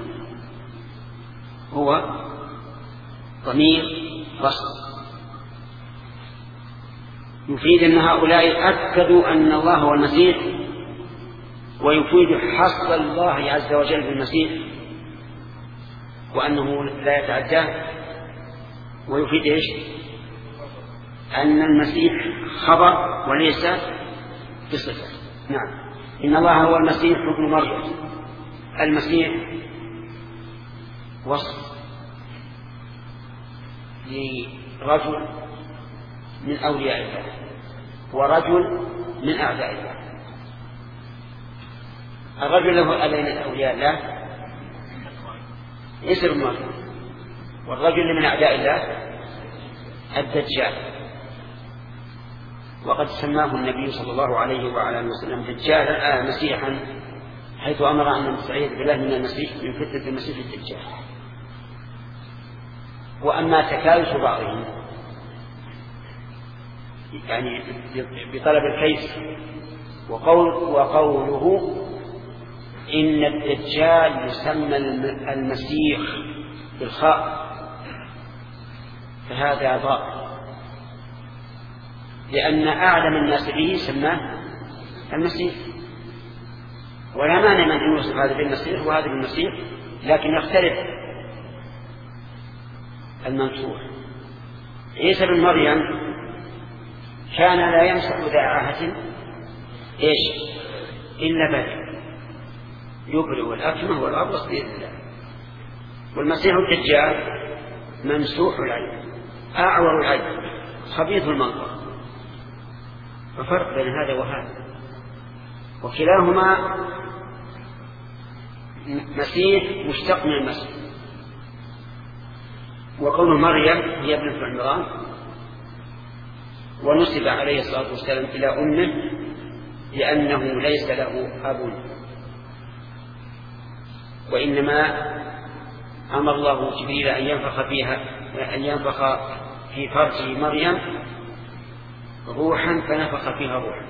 Speaker 1: هو ضمير فصل يفيد أن هؤلاء أكدوا أن الله هو المسيح، ويفيد حصر الله عز وجل بالمسيح وأنه لا يتعداه، ويفيد إيش؟ أن المسيح خبر وليس بصفة. نعم، إن الله هو المسيح ابن مريم. المسيح وصف لرجل من أولياء الله ورجل من أعداء الله. الرجل له أبين الأولياء الله عيسى بن مريم، والرجل من أعداء الله الدجال، وقد سماه النبي صلى الله عليه وعلى اله وسلم دجالا مسيحا، حيث أمر أن نستعيذ بالله من المسيح، من فتنة المسيح الدجال. وأما تكالس بعضهم يعني بطلب الكيس وقوله إن الدجال يسمى المسيح بالخاء، فهذا ضار، لأن أعلم الناس به سماه المسيح، ولا مانع من أن يوصف هذا بالمسيح وهذا بالمسيح، لكن يختلف المنصوح. عيسى بن مريم كان لا يمسح ذا عاهة إيش إلا بدء يبرئ الأكمه والأبرص بإذن الله. والمسيح الدجال ممسوح العين أعور العين خبيث المنظر، ففرق بين هذا وهذا، وكلاهما مسيح مشتق من المسيح. وقول مريم هي ابنة عمران، ونسب عليه الصلاة والسلام إلى أمه لأنه ليس له أب، وإنما أمر الله جبريل أن ينفخ في فرج مريم روحا، فنفخ فيها روحا،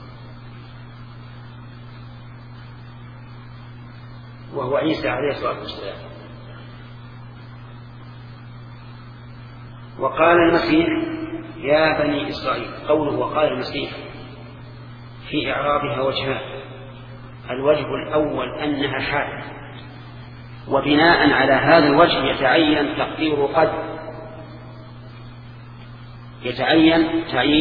Speaker 1: وهو عيسى عليه الصلاة والسلام. وقال المسيح يا بني إسرائيل، قوله وقال المسيح في إعرابها وجهان: الوجه الأول أنها حال، وبناء على هذا الوجه يتعين تقدير قد، يتعين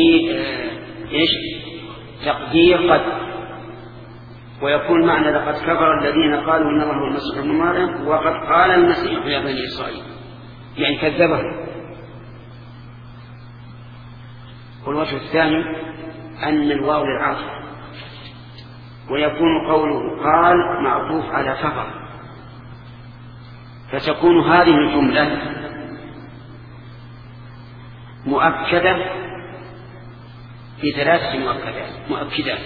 Speaker 1: تقدير قد، ويكون معنى لقد كفر الذين قالوا إن الله هو المسيح ابن مريم وقد قال المسيح يا بني إسرائيل، يعني كذبه. والوجه الثاني أن الواو للعاطفة، ويكون قوله قال معطوف على كفر، فتكون هذه الجملة مؤكدة ب3 مؤكدات،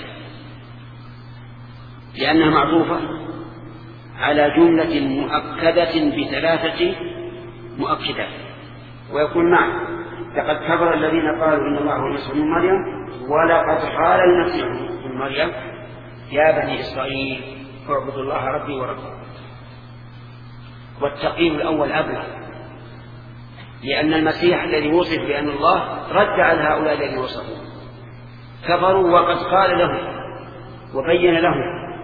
Speaker 1: لأنها معطوفة على جملة مؤكدة ب3 مؤكدات. ويكون معنى لقد كفر الذين قالوا إن الله هو المسيح ابن مريم ولقد قال المسيح ابن مريم يا بني إسرائيل اعبدوا الله ربي وربكم. والتقييم الأول أبلغ، لأن المسيح الذي وصف بأن الله رد على هؤلاء الذين وصفوه، كفروا وقد قال لهم وبين لهم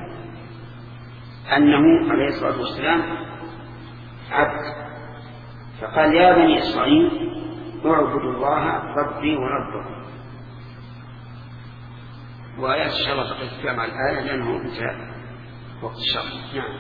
Speaker 1: أنه عليه الصلاة والسلام عبد، فقال يا بني إسرائيل اعبدوا الله ربي وربكم. وآيات إن شاء الله تقف مع الآية لأنه انتهى وقت الشرح. نعم.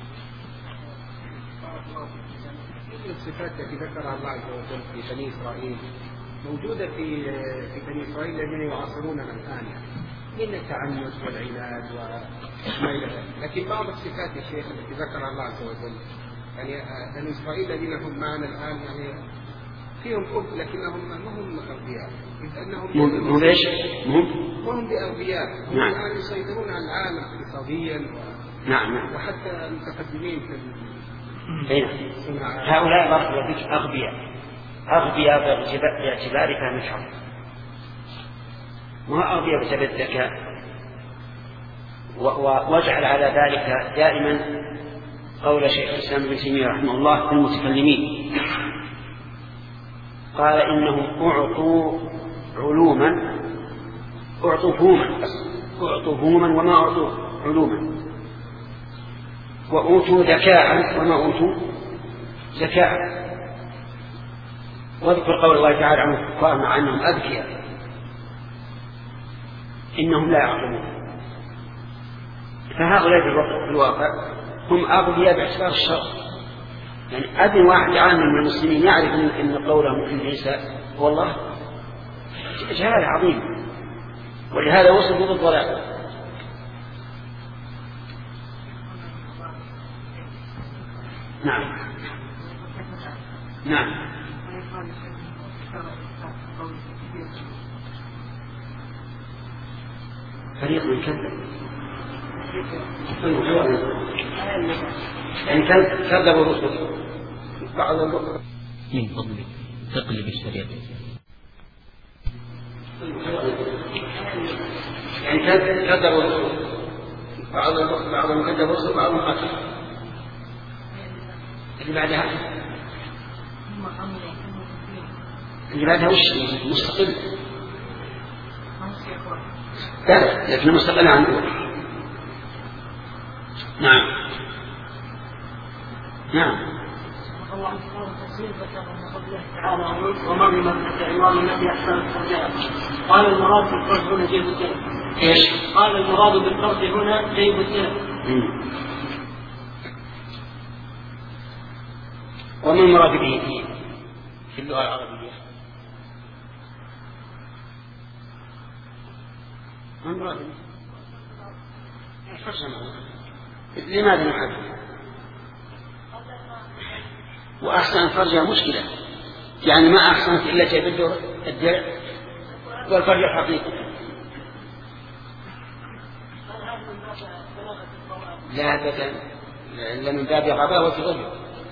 Speaker 5: الصفات التي ذكرها الله عز وجل في بني إسرائيل موجودة في بني إسرائيل الذين يعاصروننا الآن، من التعنت والعناد وما إلى ذلك. لكن بعض الصفات يا شيخ التي ذكرها الله عز وجل، يعني بني إسرائيل الذين هم معنا الآن يعني فيهم أب لكنهم ما هم أغبياء،
Speaker 1: هم ايش؟
Speaker 5: وهم بأغبياء، هم
Speaker 1: نعم.
Speaker 5: الآن يسيطرون على العالم اقتصاديا
Speaker 1: نعم.
Speaker 5: وحتى المتقدمين في
Speaker 1: هؤلاء أغبياء باعتبار فهم الحق، ما أغبياء بسبب الذكاء. واجعل على ذلك دائما قول شيخ الإسلام ابن تيمية رحمه الله في المتكلمين، قال إنهم أعطوا فهوما وما أعطوا علوما، وأوتوا ذكاء وما أوتوا ذكاء. واذكر قول الله تعالى عن الكفار مع أنهم أذكياء إنهم لا يعقلون. فهؤلاء في الواقع هم أغبياء باعتبار الشر. يعني أبي واحد عام من المسلمين يعرف أن قولهم في عيسى هو الله جهالة عظيم، ولهذا وصلوا بالضلال. نعم فريق من كذب يعني كذبوا الرسل بعض الرسل.
Speaker 6: من فضلك تقلب الشريط.
Speaker 1: يعني كذبوا الرسل بعضهم كذبوا الرسل بعضهم قتل. اللي بعدها وش مستقل لا لكن مستقل عن الأول. نعم
Speaker 2: وما بمكة عمران التي أحسن الفرجاء. قال المراد بالفرج هنا جيب السلف.
Speaker 1: إيش؟
Speaker 2: قال المراد بالفرج هنا جيب السلف.
Speaker 1: وما المراد به في اللغة العربية؟ ما المراد به؟ لماذا نحدث؟ وأحسن الفرج مشكلة، يعني ما أحسنت إلا جيب الدرع والفرج الحقيقي. لا أبدا، إلا من باب غباوة الرجل.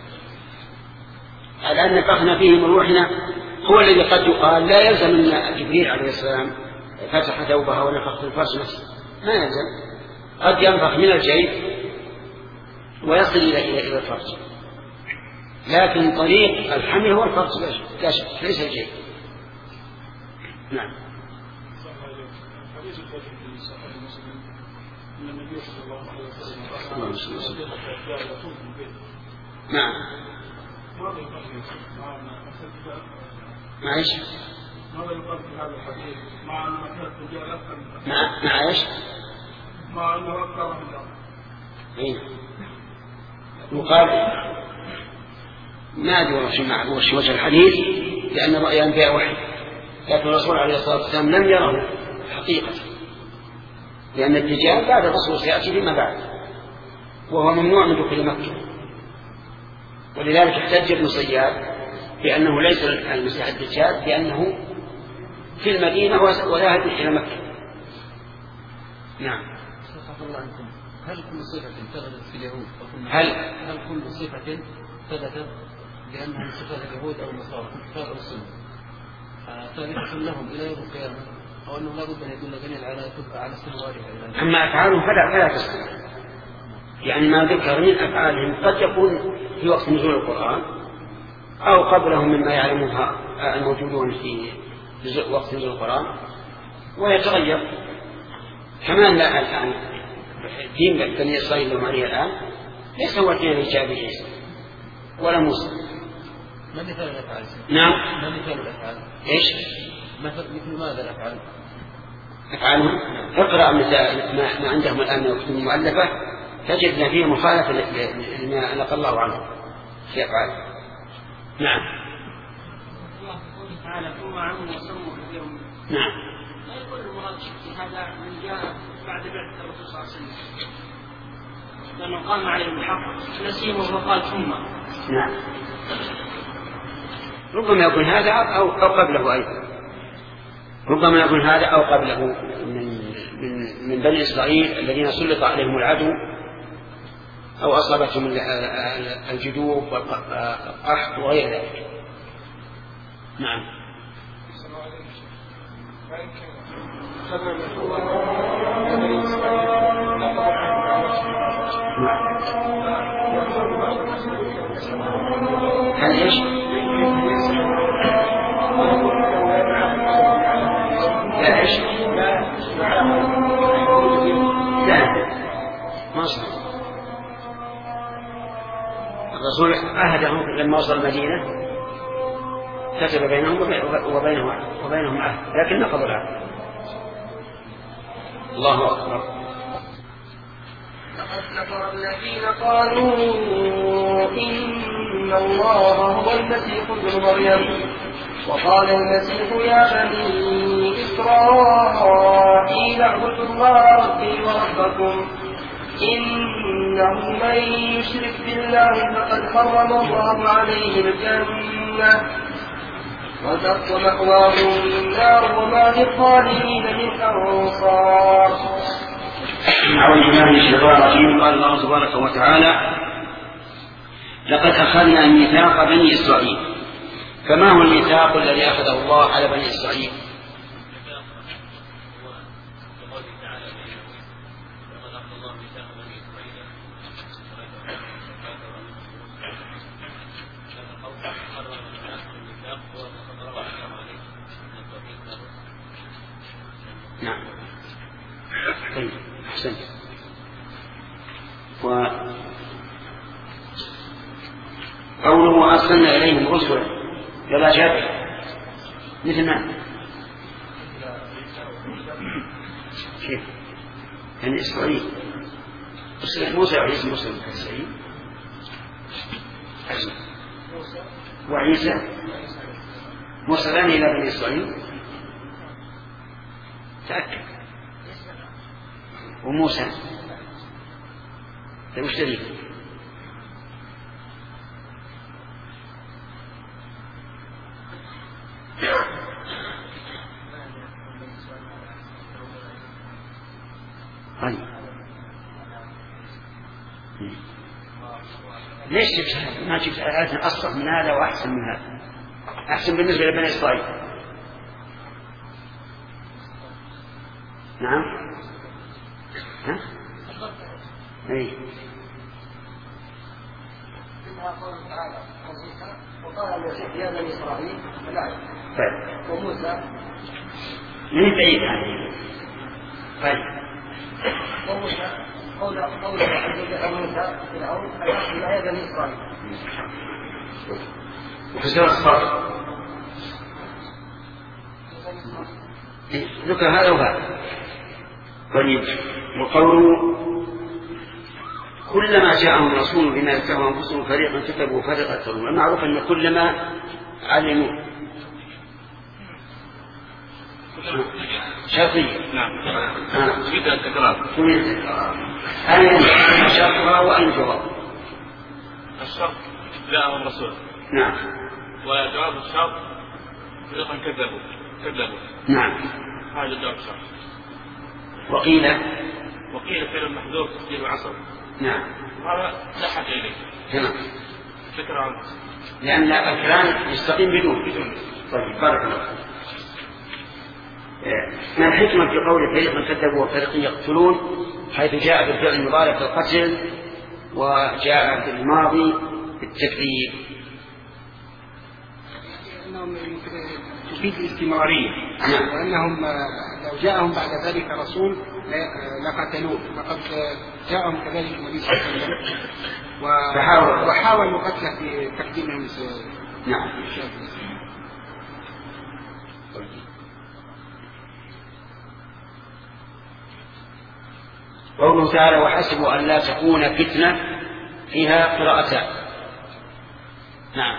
Speaker 1: الآن نفخنا فيه من روحنا هو الذي قد يقال لا يلزم أن جبريل عليه السلام فتح ثوبها ونفخ في الفرج نفسه، ما يلزم. قد ينفخ من الجيب ويصل إلى الفرج، لكن طريق الحمل هو الفرج كاشف ليس الجيب. نعم. نعم. معيش
Speaker 5: ماذا يقال في هذا الحديث مع أن مكان التجارة
Speaker 1: معيش
Speaker 5: مع أنه أكثر من ذلك
Speaker 1: يقال ما أدري وش وجه الحديث، لأن رأي أنبياء وحي، لكن الرسول عليه الصلاة والسلام لم يره حقيقة، لأن التجارة بعد الرسول سيأتي فيما بعد، وهو ممنوع من دخول مكة. ولذلك احتج ابن صياد بأنه ليس المسيح الدجال، لأنه في المدينة ولا يهدف إلى مكة. نعم.
Speaker 6: هل كل صفة ثبتت في اليهود هل كل صفة ثبتت بأنها من صفات اليهود أو النصارى في الكتاب أو السنة ثابتة لهم إلى يوم القيامة، أو أنه لا بد أن يكون دليل على استمرارها؟
Speaker 1: أما أفعالهم فلا تستمر، يعني ما ذكر من أفعالهم قد يكون في وقت نزول القرآن أو قبلهم مما يعلمها الموجودون في وقت نزول القرآن، ويتغير. كمان لا الآن دين بني إسرائيل اللي عليه الآن ليس هو الدين الإيجابي عيسى ولا موسى.
Speaker 6: ما مثال الأفعال؟
Speaker 1: نعم.
Speaker 6: ما مثال الأفعال؟
Speaker 1: إيش؟
Speaker 6: مثل ماذا الأفعال؟
Speaker 1: أفعالهم اقرأ ما عندهم الآن من الكتب المؤلفة تجد فيه مخالفة لما نقل الله عنه في أفعال. نعم.
Speaker 2: الله تعالى ثم عموا وسموا اليوم.
Speaker 1: نعم.
Speaker 4: لا يكون المراد في هذا من جاء بعد بعثة الرسول صلى الله عليه وسلم لما قام عليهم الحق نسيم وقال ثم.
Speaker 1: نعم. ربما يكون هذا أو قبله أيضا، ربما يكون هذا أو قبله من بني إسرائيل الذين سلط عليهم العدو أو أصابتهم الجدوب والقحط وغير ذلك. نعم. هل إيش؟ لا إيش؟ لا ما صار. الرسول عهدهم لما وصل المدينة كتب بينهم وبينهم عهد، لكن نقضوا العهد. الله أكبر.
Speaker 4: لقد كفر الذين قالوا إن الله هو المسيح ابن مريم وقال المسيح يا بني إسرائيل اعبدوا الله ربي وربكم إنه من يشرك بالله فقد حرم الله عليه الجنة ومأواه النار وما للظالمين من أنصار.
Speaker 1: أعوذ بالله من الشيطان الرجيم. قال الله سبحانه وتعالى لقد أخذنا ميثاق بني إسرائيل. فما هو الميثاق الذي أخذه الله على بني إسرائيل؟ نعم. طيب أحسنت. وقوله أرسلنا إليهم رسلا دراجات مثل ما كيف بني إسرائيل موسى وعيسى وعيسى مرسلان إلى بني إسرائيل. تأكد. وموسى وش دليل؟ طيب ليش ما جبت آيات أصح من هذا وأحسن من هذا؟ أحسن بالنسبة لبني إسرائيل. نعم. ها؟ أي.
Speaker 2: وقال المسيح يا بني إسرائيل
Speaker 1: طيب.
Speaker 2: وموسى
Speaker 1: من بعيد هذه. طيب.
Speaker 2: وموسى قول موسى فرعون يا بني إسرائيل.
Speaker 1: وفسر الصبر ذكر هذا وهذا. طيب. وقوله كلما جاءهم رسول بما يتبعه أنفسهم فريقا كتبوا وفريقا يقتلون. المعروف أن كلما علموا شرطية.
Speaker 3: نعم. تريد التكرار.
Speaker 1: أين شرطها وأين جواب؟
Speaker 3: الشرط جاءهم رسول.
Speaker 1: نعم.
Speaker 3: وجواب الشرط فريقا كذبوا.
Speaker 1: نعم.
Speaker 3: هذا جواب الشرط.
Speaker 1: وقيل
Speaker 3: فعل محذوف تسجيل وعصر.
Speaker 1: نعم.
Speaker 3: هذا لا حاجة إليه.
Speaker 1: تمام.
Speaker 3: فكرة عنه.
Speaker 1: لأن الكلام يستقيم بدون. طيب بارك الله. ما الحكمة في قول فريق كذبوا وفريق يقتلون حيث جاء بالفعل المضارع في القتل وجاء في الماضي بالتكذيب؟
Speaker 5: أنهم تفيد الاستمرارية. وأنهم لو جاءهم بعد ذلك رسول لقتلوه. فقد جاءهم كذلك النبي صلى الله عليه وسلم وحاولوا قتله في تقديمهم.
Speaker 1: نعم. قوله تعالى وحسبوا أن لا تكون فتنة فيها قراءتان. نعم.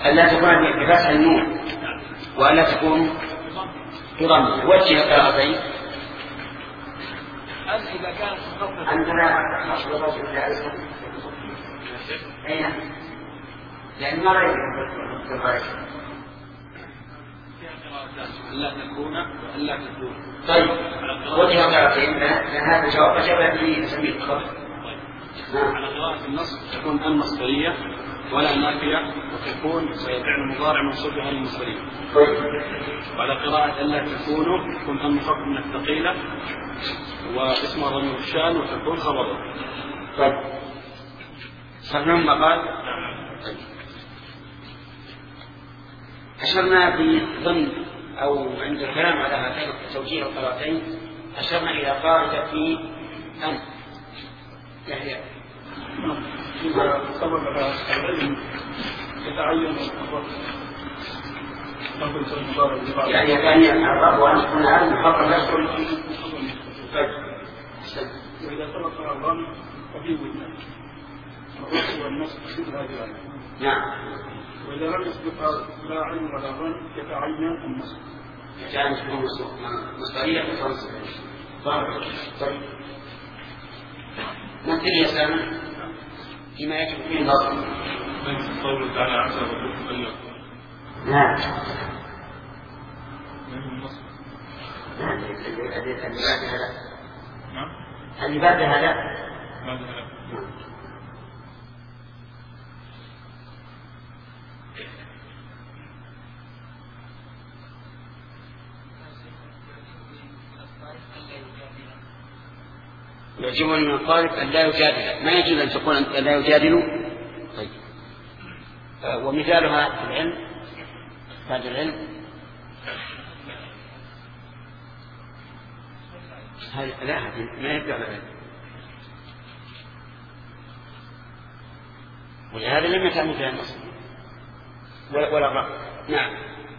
Speaker 1: ألا تكون بفتح النون وألا تكون تضم. وجه القراءتين
Speaker 2: إذا كانت
Speaker 1: عندنا مخلوقات إلا أين؟ لأن ما رأيك
Speaker 6: ألا تكون وألا تكون.
Speaker 1: طيب وجه القراءتين لأن هذا الجواب أجاب به نسميه الخبر.
Speaker 6: على قراءة النص تكون المصدرية ولا نافية وتكون فعل مضارع منصوب بها المصدرية. وعلى قراءة ألا تكون تكون المخفف من الثقيلة واسم ضمير الشان وتكون خبره.
Speaker 1: طيب صحيح ما قال. أشرنا في ضمن أو عند الكلام على هاتين توجيه القراءتين أشرنا إلى قاعدة في أن يحيى
Speaker 3: إذا سبب العلم يتعين
Speaker 1: يعني كان الرب وأن تكون العلم محقق يدخل.
Speaker 3: وإذا سبق الظن ففيه وجهان الرب والنص تصير هذه العلم.
Speaker 1: نعم.
Speaker 3: وإذا لم يسبق لا علم ولا ظن يتعين النص.
Speaker 1: كان تكون مصدرية بالفرنسية. طيب نمثل يا سلام فيما يجب فيه النظر.
Speaker 3: من قوله تعالى عسى ربكم أن يكون.
Speaker 1: نعم. اللي بعد هذا يعجبني من الطالب أن لا يجادل. ما يجوز أن تكون أن لا يجادل. طيب ومثالها في العلم بعد العلم لا ما يبدأ بالعلم ولهذا لم يتم فيها النص ولا الرفع. نعم.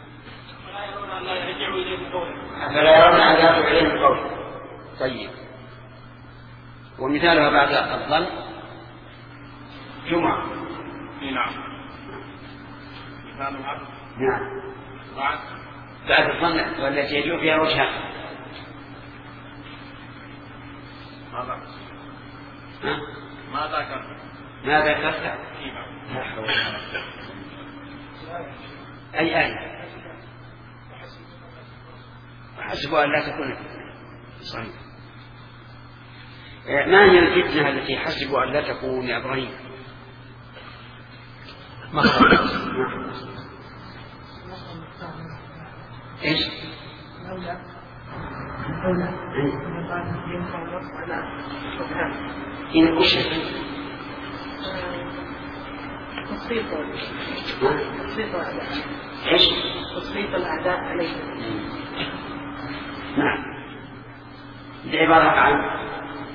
Speaker 1: فلا يرون أن يرجعوا إليه بقوله. طيب ومثالها بعد الظن جمعة.
Speaker 3: نعم. مثال العبد.
Speaker 1: نعم. بعد الظن والتي يجوز فيها وجهان.
Speaker 3: ما ذكرت.
Speaker 1: ما ذكرت. أي آية؟ حسبوا أن لا تكون صحيح. ما هي الفتنة التي حسبوا أن لا تكون يا إبراهيم؟ إيش؟ إن أشهد
Speaker 2: تصريف الأعداء عليه.
Speaker 1: نعم. بعبارة عن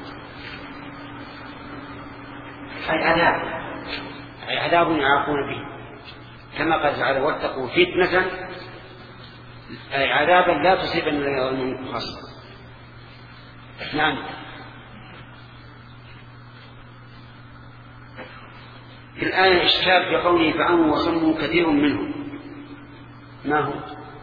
Speaker 1: أي عذاب يعاقون به كما قال تعالى واتقوا فتنة أي عذابا لا تصيبن منكم خاصة. نعم. في الآية إشكال في قوله فعموا وصموا كثير منهم. ما هو؟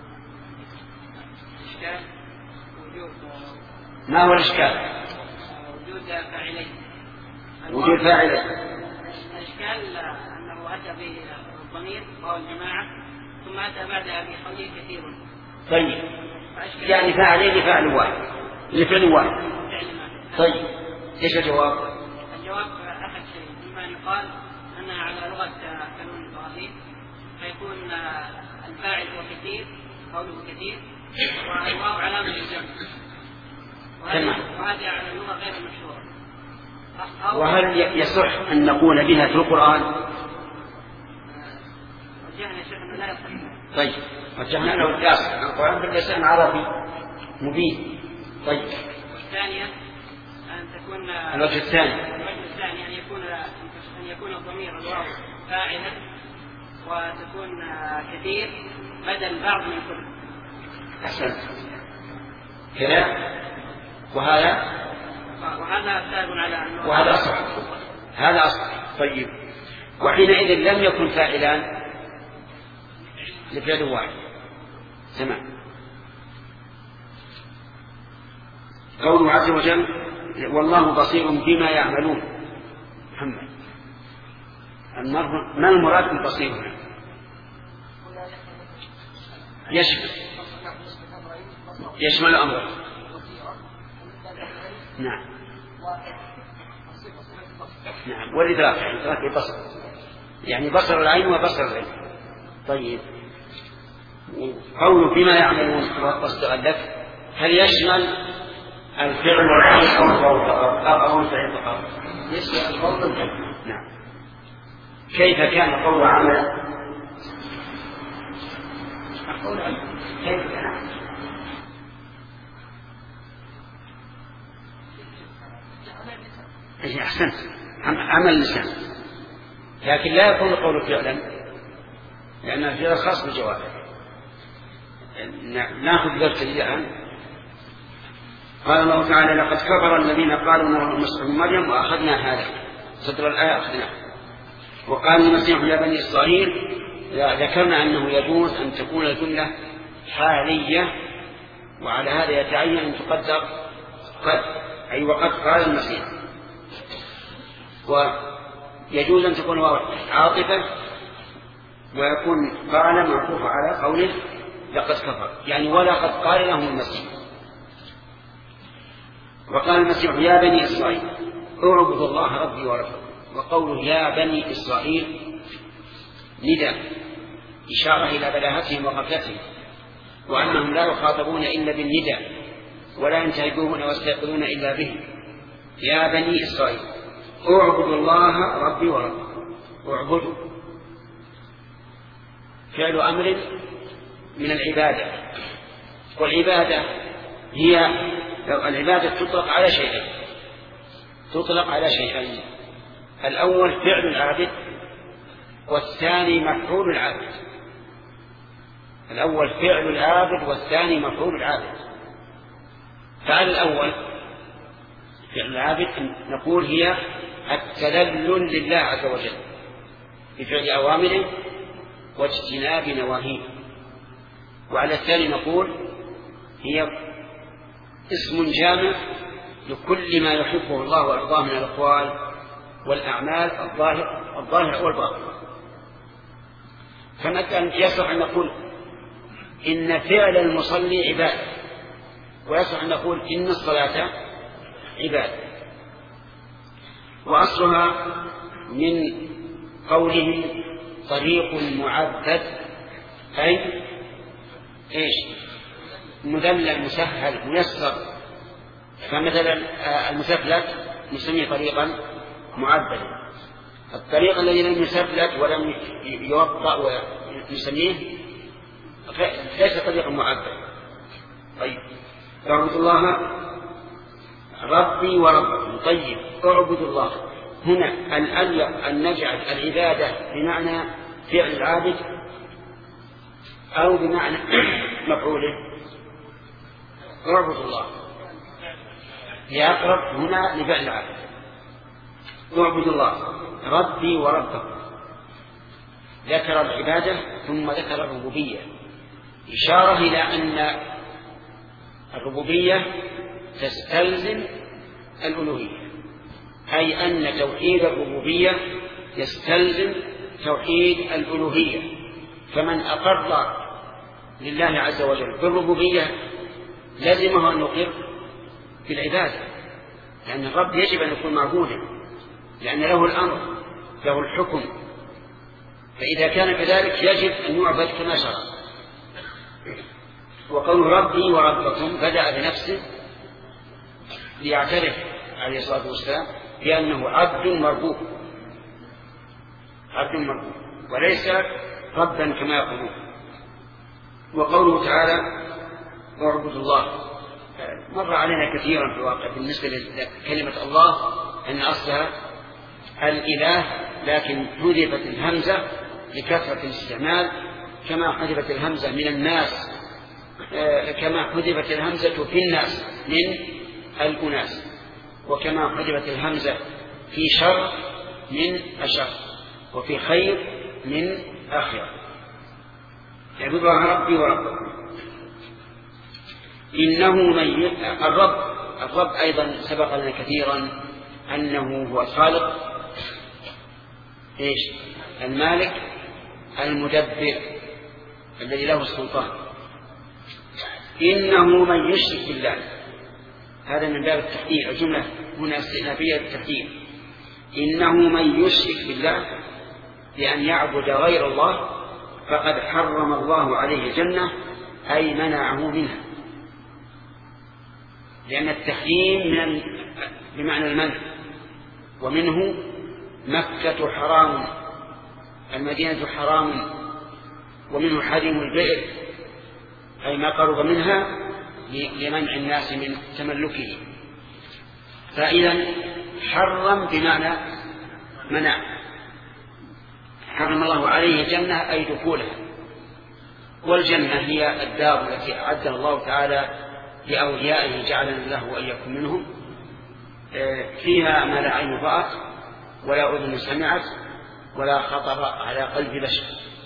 Speaker 1: ما هو الإشكال؟
Speaker 2: وجود فاعلين.
Speaker 1: وجود فاعلين.
Speaker 2: الإشكال أنه أتى به الضمير وهو الجماعة ثم أتى بعدها بقوله كثير.
Speaker 1: طيب يعني فاعلين لفعل واحد لفعل واحد. طيب إيش الجواب؟
Speaker 2: الجواب أحد شيء إما أن يقال أنها على لغة قانون إبراهيم فيكون الفاعل هو كثير قوله كثير والواو علامة الجمع وهذه على اللغة غير المشهورة.
Speaker 1: وهل يصح أن نقول بها في القرآن؟
Speaker 2: وجهنا شيخنا لا يصح.
Speaker 1: طيب وجهنا له القياس القرآن باللسان عربي مبين. طيب
Speaker 2: والثانية أن تكون
Speaker 1: الوجه الثاني
Speaker 2: أن يكون الضمير الواو فاعلا وتكون كثير بدل بعض من كل.
Speaker 1: أحسنت كذا وهذا
Speaker 2: ثابت على أنه
Speaker 1: وهذا أصح. هذا أصح. طيب وحينئذ لم يكن فاعلان لفعل واحد. تمام. قوله عز وجل والله بصير بما يعملون. محمد ما المراد بالبصير هنا؟ يشمل أمره. نعم نعم. والإدراك يعني إدراك البصر، يعني بصر العين وبصر العين. طيب قوله بما يعملون واستغلت هل يشمل الفعل والعين أو الفعل فقط؟ يشمل القول والفعل. نعم. كيف كان قول عمل؟ كيف كان؟ أحسنت، عمل اللسان، لكن لا يكون القول فعلا لأن الفعل خاص بالجواب. نأخذ درس الآن. قال الله تعالى لقد كفر الذين قالوا إنه المسيح ابن مريم وأخذنا هذا صدر الآية أخذناه. وقال المسيح يا بني إسرائيل ذكرنا أنه يجوز أن تكون الجملة حالية، وعلى هذا يتعين أن تقدر قد، أي وقد قال المسيح. ويجوز أن تكون عاطفة ويكون قال معطوف على قوله لقد كفر، يعني ولقد قال لهم المسيح. وقال المسيح يا بني إسرائيل اعبدوا الله ربي وربكم. وقوله يا بني إسرائيل نداء إشارة إلى بلاهتهم وغفلتهم، وأنهم لا يخاطبون إلا بالنداء ولا ينتهجون ويستيقظون إلا به. يا بني إسرائيل اعبدوا الله ربي وربكم. اعبدوا فعل أمر من العبادة، والعبادة هي العبادة تطلق على شيئين. تطلق على شيئين، الأول فعل العابد والثاني مفعول العابد. الأول فعل العابد والثاني مفعول العابد. فعل الأول فعل العابد نقول هي التذلل لله عز وجل بفعل أوامره واجتناب نواهيه. وعلى الثاني نقول هي اسم جامع لكل ما يحبه الله ويرضاه من الأقوال والأعمال الظاهرة والباطنة. فمثلا يصح أن نقول إن فعل المصلي عبادة، ويصح أن نقول إن الصلاة عبادة. وأصلها من قوله طريق معبد، أي إيش؟ مذلل مسهل ميسر. فمثلا المسفلت نسميه طريقا معبدا. الطريق الذي لم يسفلت ولم يوضأ ونسميه ليس طريقا معبدا. طيب اعبدوا الله ربي وربكم. طيب اعبدوا الله هنا الأليق أن نجعل العبادة بمعنى فعل العابد أو بمعنى مفعوله؟ اعبدوا الله هي أقرب هنا لفعل العابد. اعبدوا الله ربي وربكم. ذكر العبادة ثم ذكر الربوبية، إشارة إلى أن الربوبية تستلزم الألوهية، أي أن توحيد الربوبية يستلزم توحيد الألوهية. فمن أقر لله عز وجل بالربوبية لازمه أن يقر بالعبادة، لأن الرب يجب أن يكون معبودا، لأن له الأمر له الحكم. فإذا كان كذلك يجب أن يعبد كما شرع. وقول ربي وربكم بدأ بنفسه ليعترف عليه الصلاة والسلام بأنه عبد مربوب، عبد مربوب وليس ربا كما يقولون. وقوله تعالى اعبدوا الله مر علينا كثيرا في الواقع بالنسبة لكلمة الله أن أصلها الإله، لكن حذفت الهمزة لكثرة الاستعمال، كما حذفت الهمزة من الناس، كما حذفت الهمزة في الناس من الأناس، وكما حذفت الهمزة في شر من أشر، وفي خير من آخرة. اعبد الله ربي وربكم. إنه من الرب أيضا سبق لنا كثيرا أنه هو الخالق المالك المدبر الذي له السلطان. إنه من يشرك بالله، هذا من باب التحديد، الجملة هنا استئنافية التحديد. إنه من يشرك بالله بأن يعبد غير الله فقد حرم الله عليه الجنة، أي منعه منها، لأن التحريم بمعنى المنع، ومنه مكة حرام، المدينة حرام، ومنه حرم البئر أي ما قرب منها لمنع الناس من تملكه. فإذا حرم بمعنى منع، حرم الله عليه الجنة أي دخولها. والجنة هي الدار التي أعدها الله تعالى لأوليائه جعلنا الله وإياكم منهم، فيها ما لا عين رأت ولا أذن سمعت ولا خطر على قلب بشر.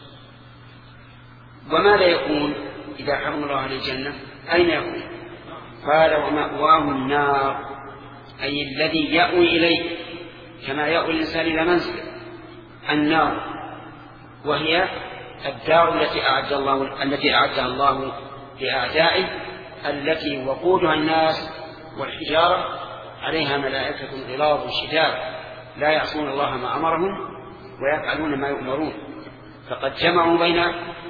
Speaker 1: وماذا يكون إذا حرم الله عليه الجنة؟ أين يكون؟ قال ومأواه النار، أي الذي يأوي إليه كما يأوي الإنسان إلى منزل النار، وهي الدار التي أعدها الله لأعدائه، التي وقودها الناس والحجارة، عليها ملائكة غلاظ شداد لا يعصون الله ما أمرهم ويفعلون ما يؤمرون. فقد جمعوا بين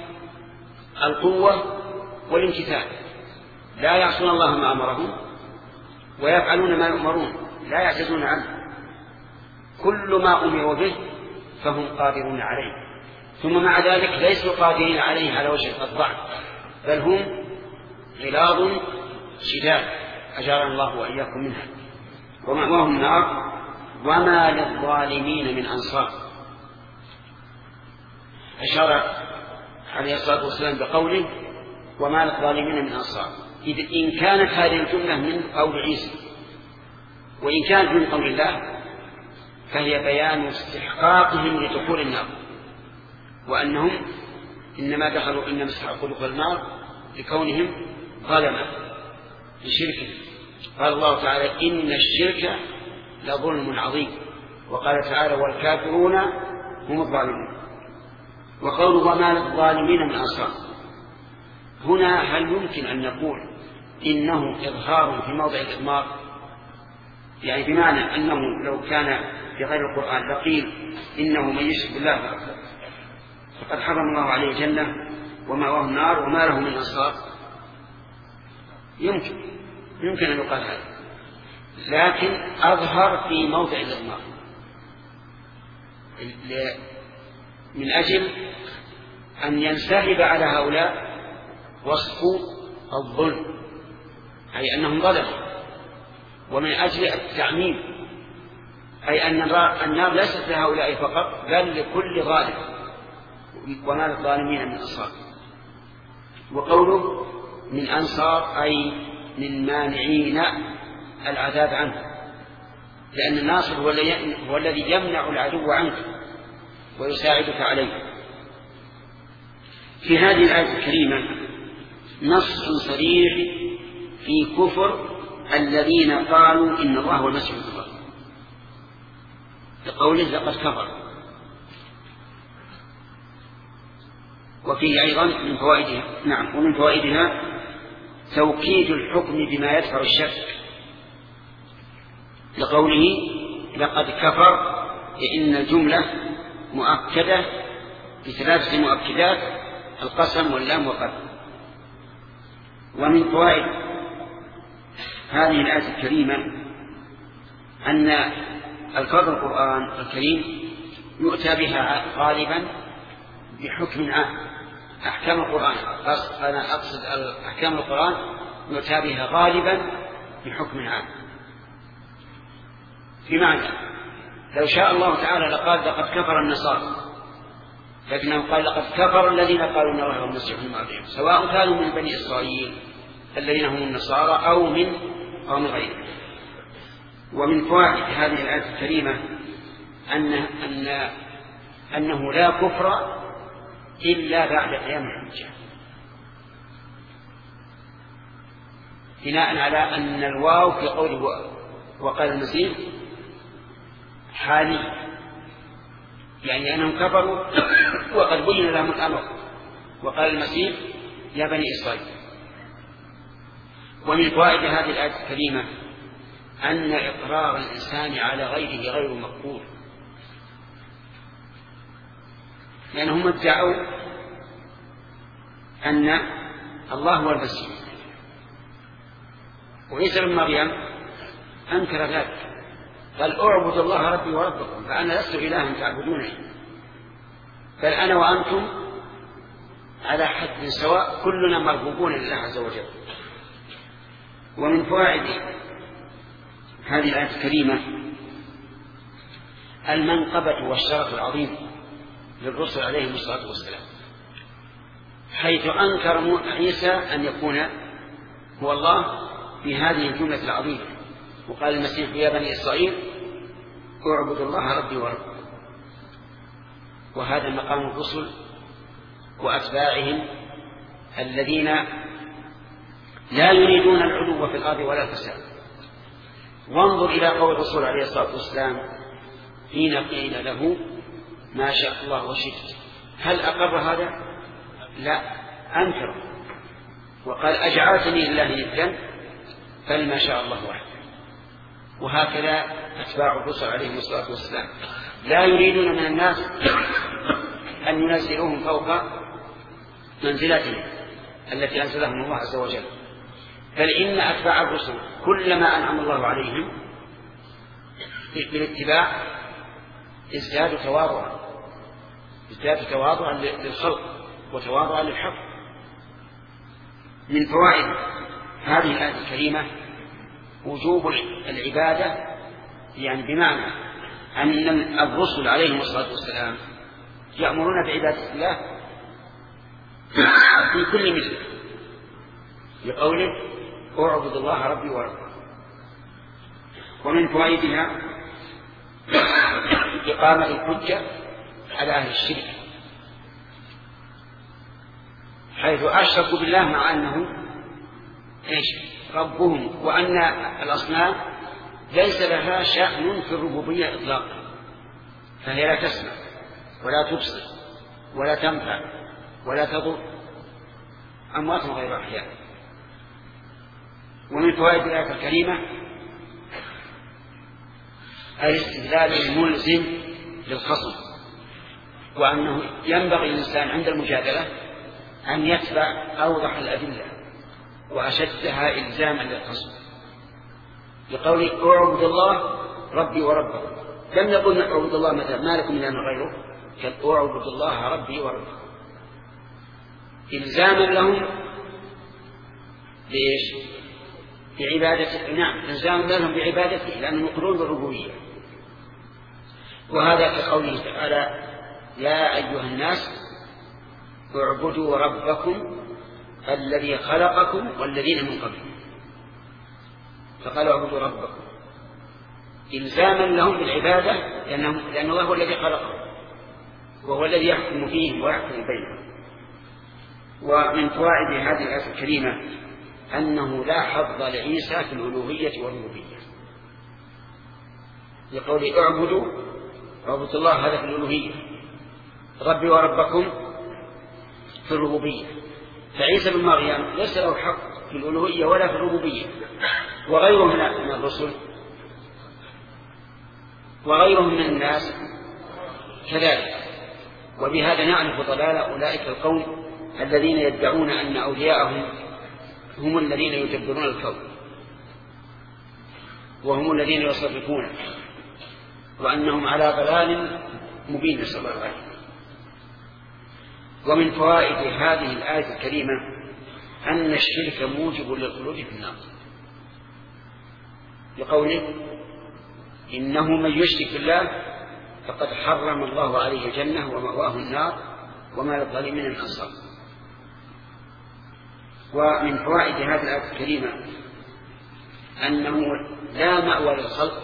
Speaker 1: القوة والامتثال، لا يعصون الله ما أمرهم ويفعلون ما يؤمرون، لا يعجزون عنه، كل ما أمروا به فهم قادرون عليه، ثم مع ذلك ليسوا قادرين عليه على وجه الضعف، بل هم غلاظ شداد أجارنا الله وإياكم منها. ومأواهم النار وما للظالمين من أنصار. أشار عليه الصلاة والسلام بقوله وما للظالمين من أنصار، إن كانت هذه الجملة من قول عيسى وإن كانت من قول الله فهي بيان استحقاقهم لدخول النار، وأنهم إنما استحقوا دخول النار لكونهم ظلما بشركهم. قال الله تعالى إن الشرك لظلم عظيم، وقال تعالى والكافرون هم الظالمون. وقوله وما للظالمين من أنصار، هنا هل يمكن أن نقول إنه إظهار في موضع الإضمار؟ يعني بمعنى أنه لو كان في غير القرآن لقيل إنه من يشرك بالله فقد حرم الله عليه الجنة ومأواه النار وما له من أنصار. يمكن أن يقال هذا، لكن أظهر في موضع الإضمار من أجل أن ينسحب على هؤلاء وصف الظلم، أي أنهم ظلموا، ومن أجل التعميم، أي أن النار ليست لهؤلاء فقط بل لكل ظالم، وما للظالمين من أنصار. وقوله من أنصار أي من مانعين العذاب عنه، لأن الناصر هو الذي يمنع العدو عنك ويساعدك عليه. في هذه الآية الكريمة نص صريح في كفر الذين قالوا إن الله هو المسيح ابن مريم، لقوله لقد كفر. وفيه أيضا من فوائدها ومن فوائدها توكيد الحكم بما يدفع الشك، لقوله لقد كفر، لأن الجملة مؤكدة بثلاثة مؤكدات: القسم واللام وقد. ومن فوائد هذه الآية الكريمة أن ألفاظ القرآن الكريم يؤتى بها غالبا بحكم عام. أحكام القرآن، أنا أقصد أحكام القرآن يؤتى بها غالبا بحكم عام، بمعنى لو شاء الله تعالى لقال لقد كفر النصارى، لكنه قال لقد كفر الذين قالوا إن الله هو المسيح ابن مريم، سواء كانوا من بني إسرائيل الذين هم النصارى أو من قوم غيرهم. ومن فوائد هذه الآية الكريمة أنه لا كفر إلا بعد قيام الحجة، بناء على أن الواو في قوله وقال المسيح حالي، يعني أنهم كفروا وقد بين لهم الأمر، وقال المسيح يا بني إسرائيل. ومن فوائد هذه الآية الكريمة أن إقرار الإنسان على غيره غير مقبول، لأنهم ادعوا أن الله هو المسيح، وعيسى بن مريم أنكر ذلك، قال أعبد الله ربي وربكم، فأنا لست إلها تعبدونني، بل أنا وأنتم على حد سواء، كلنا مرغوبون لله عز وجل. ومن فوائد هذه الآية الكريمة المنقبة والشرف العظيم للرسل عليهم الصلاة والسلام، حيث أنكر عيسى أن يكون هو الله في هذه الجملة العظيمة، وقال المسيح يا بني إسرائيل اعبدوا الله ربي وربكم. وهذا مقام الرسل وأتباعهم الذين لا يريدون العلو في الأرض ولا الفساد. وانظر إلى قول الرسول عليه الصلاة والسلام حين قيل له ما شاء الله وشئت، هل أقر هذا؟ لا، أنكر وقال أجعلتني لله ندا، بل ما شاء الله وحده. وهكذا أتباع الرسل عليهم الصلاة والسلام لا يريدون من الناس أن ينزلوهم فوق منزلتهم التي أنزلهم الله عز وجل، بل إن أتباع الرسل كلما أنعم الله عليهم بالاتباع ازدادوا تواضعا للخلق وتواضعا للحق. من فوائد هذه الآية الكريمة وجوب العبادة، يعني بمعنى أن الرسل عليهم الصلاة والسلام يأمرون بعبادة الله في كل مثل، لقوله اعبد الله ربي وربكم. ومن فوائدها إقامة الحجة على أهل الشرك، حيث أشركوا بالله مع أنه ربهم، وأن الأصنام ليس لها شأن في الربوبية إطلاقا، فهي لا تسمع ولا تبصر ولا تنفع ولا تضر، أموات غير أحياء. ومن فوائد الآية الكريمة الاستدلال الملزم للخصم، وأنه ينبغي الإنسان عند المجادلة أن يتبع أوضح الأدلة وأشدها إلزاما للخصم، لقول اعبد الله ربي وربكم، لم يقل اعبد الله مثلا ما لكم من إله غيره، قال اعبد الله ربي وربكم، إلزاما لهم ليش؟ بعبادته. نعم، إلزاما لهم بعبادته لأنهم يقرون بالربوبية. وهذا كقوله تعالى يا أيها الناس اعبدوا ربكم الذي خلقكم والذين من قبلكم، فقال اعبدوا ربكم إلزاما لهم بالعبادة، لأن الله هو الذي خلقهم وهو الذي يحكم فيهم ويحكم بينهم. ومن فوائد هذه الآية الكريمة أنه لا حظ لعيسى في الألوهية والربوبية، لقول اعبدوا الله هذا في الألوهية، ربي وربكم في الربوبية. فعيسى بن مريم ليس له حق في الألوهية ولا في الربوبية، وغيرهم من الرسل وغيرهم من الناس كذلك. وبهذا نعرف ضلال أولئك القوم الذين يدعون أن أولياءهم هم الذين يدبرون الكون وهم الذين يصرفونه، وأنهم على ضلال مبين، نسأل الله العافية. ومن فوائد هذه الآية الكريمة أن الشرك موجب للخلود في النار، لقوله إنه من يشرك بالله فقد حرم الله عليه الجنة ومأواه النار وما للظالمين من أنصار. ومن فوائد هذه الآية الكريمة أنه لا مأوى للخلق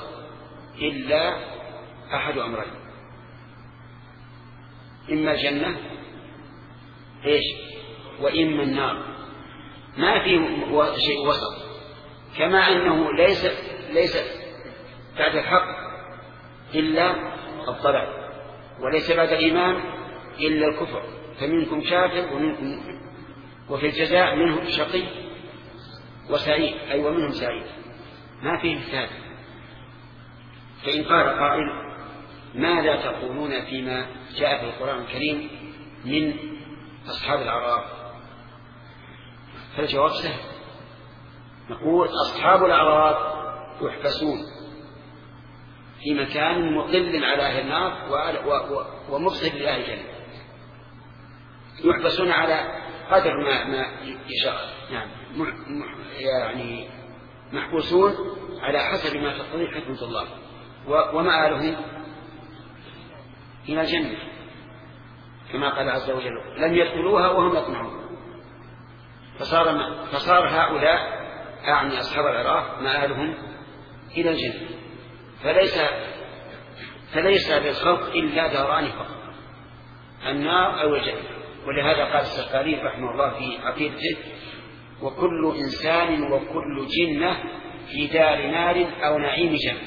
Speaker 1: إلا أحد أمرين، إما الجنة إيش؟ وإما النار، ما في شيء وسط. كما أنه ليس بعد الحق إلا الضلال، وليس بعد الإيمان إلا الكفر، فمنكم كافر ومنكم مؤمن، وفي الجزاء منهم شقي وسعيد، أي ومنهم سعيد، ما فيه مثال. فإن قال قائل ماذا تقولون فيما جاء في القرآن الكريم من أصحاب الأعراف؟ فالجواب سهل، نقول أصحاب الأعراف يحبسون في مكان مضل على أهل النار ومفسد لأهل الجنة، يحبسون على قدر ما يشاء، يعني محبوسون على حسب ما تقتضي حكمة الله، ومآلهم إلى الجنة كما قال عز وجل لم يدخلوها وهم يطمعون. فصار هؤلاء أعني أصحاب الأعراف مآلهم إلى الجنة، فليس للخلق إلا داران فقط، النار أو الجنة. ولهذا قال السقالي رحمه الله في عقيدته وكل إنسان وكل جنة في دار نار أو نعيم جنة.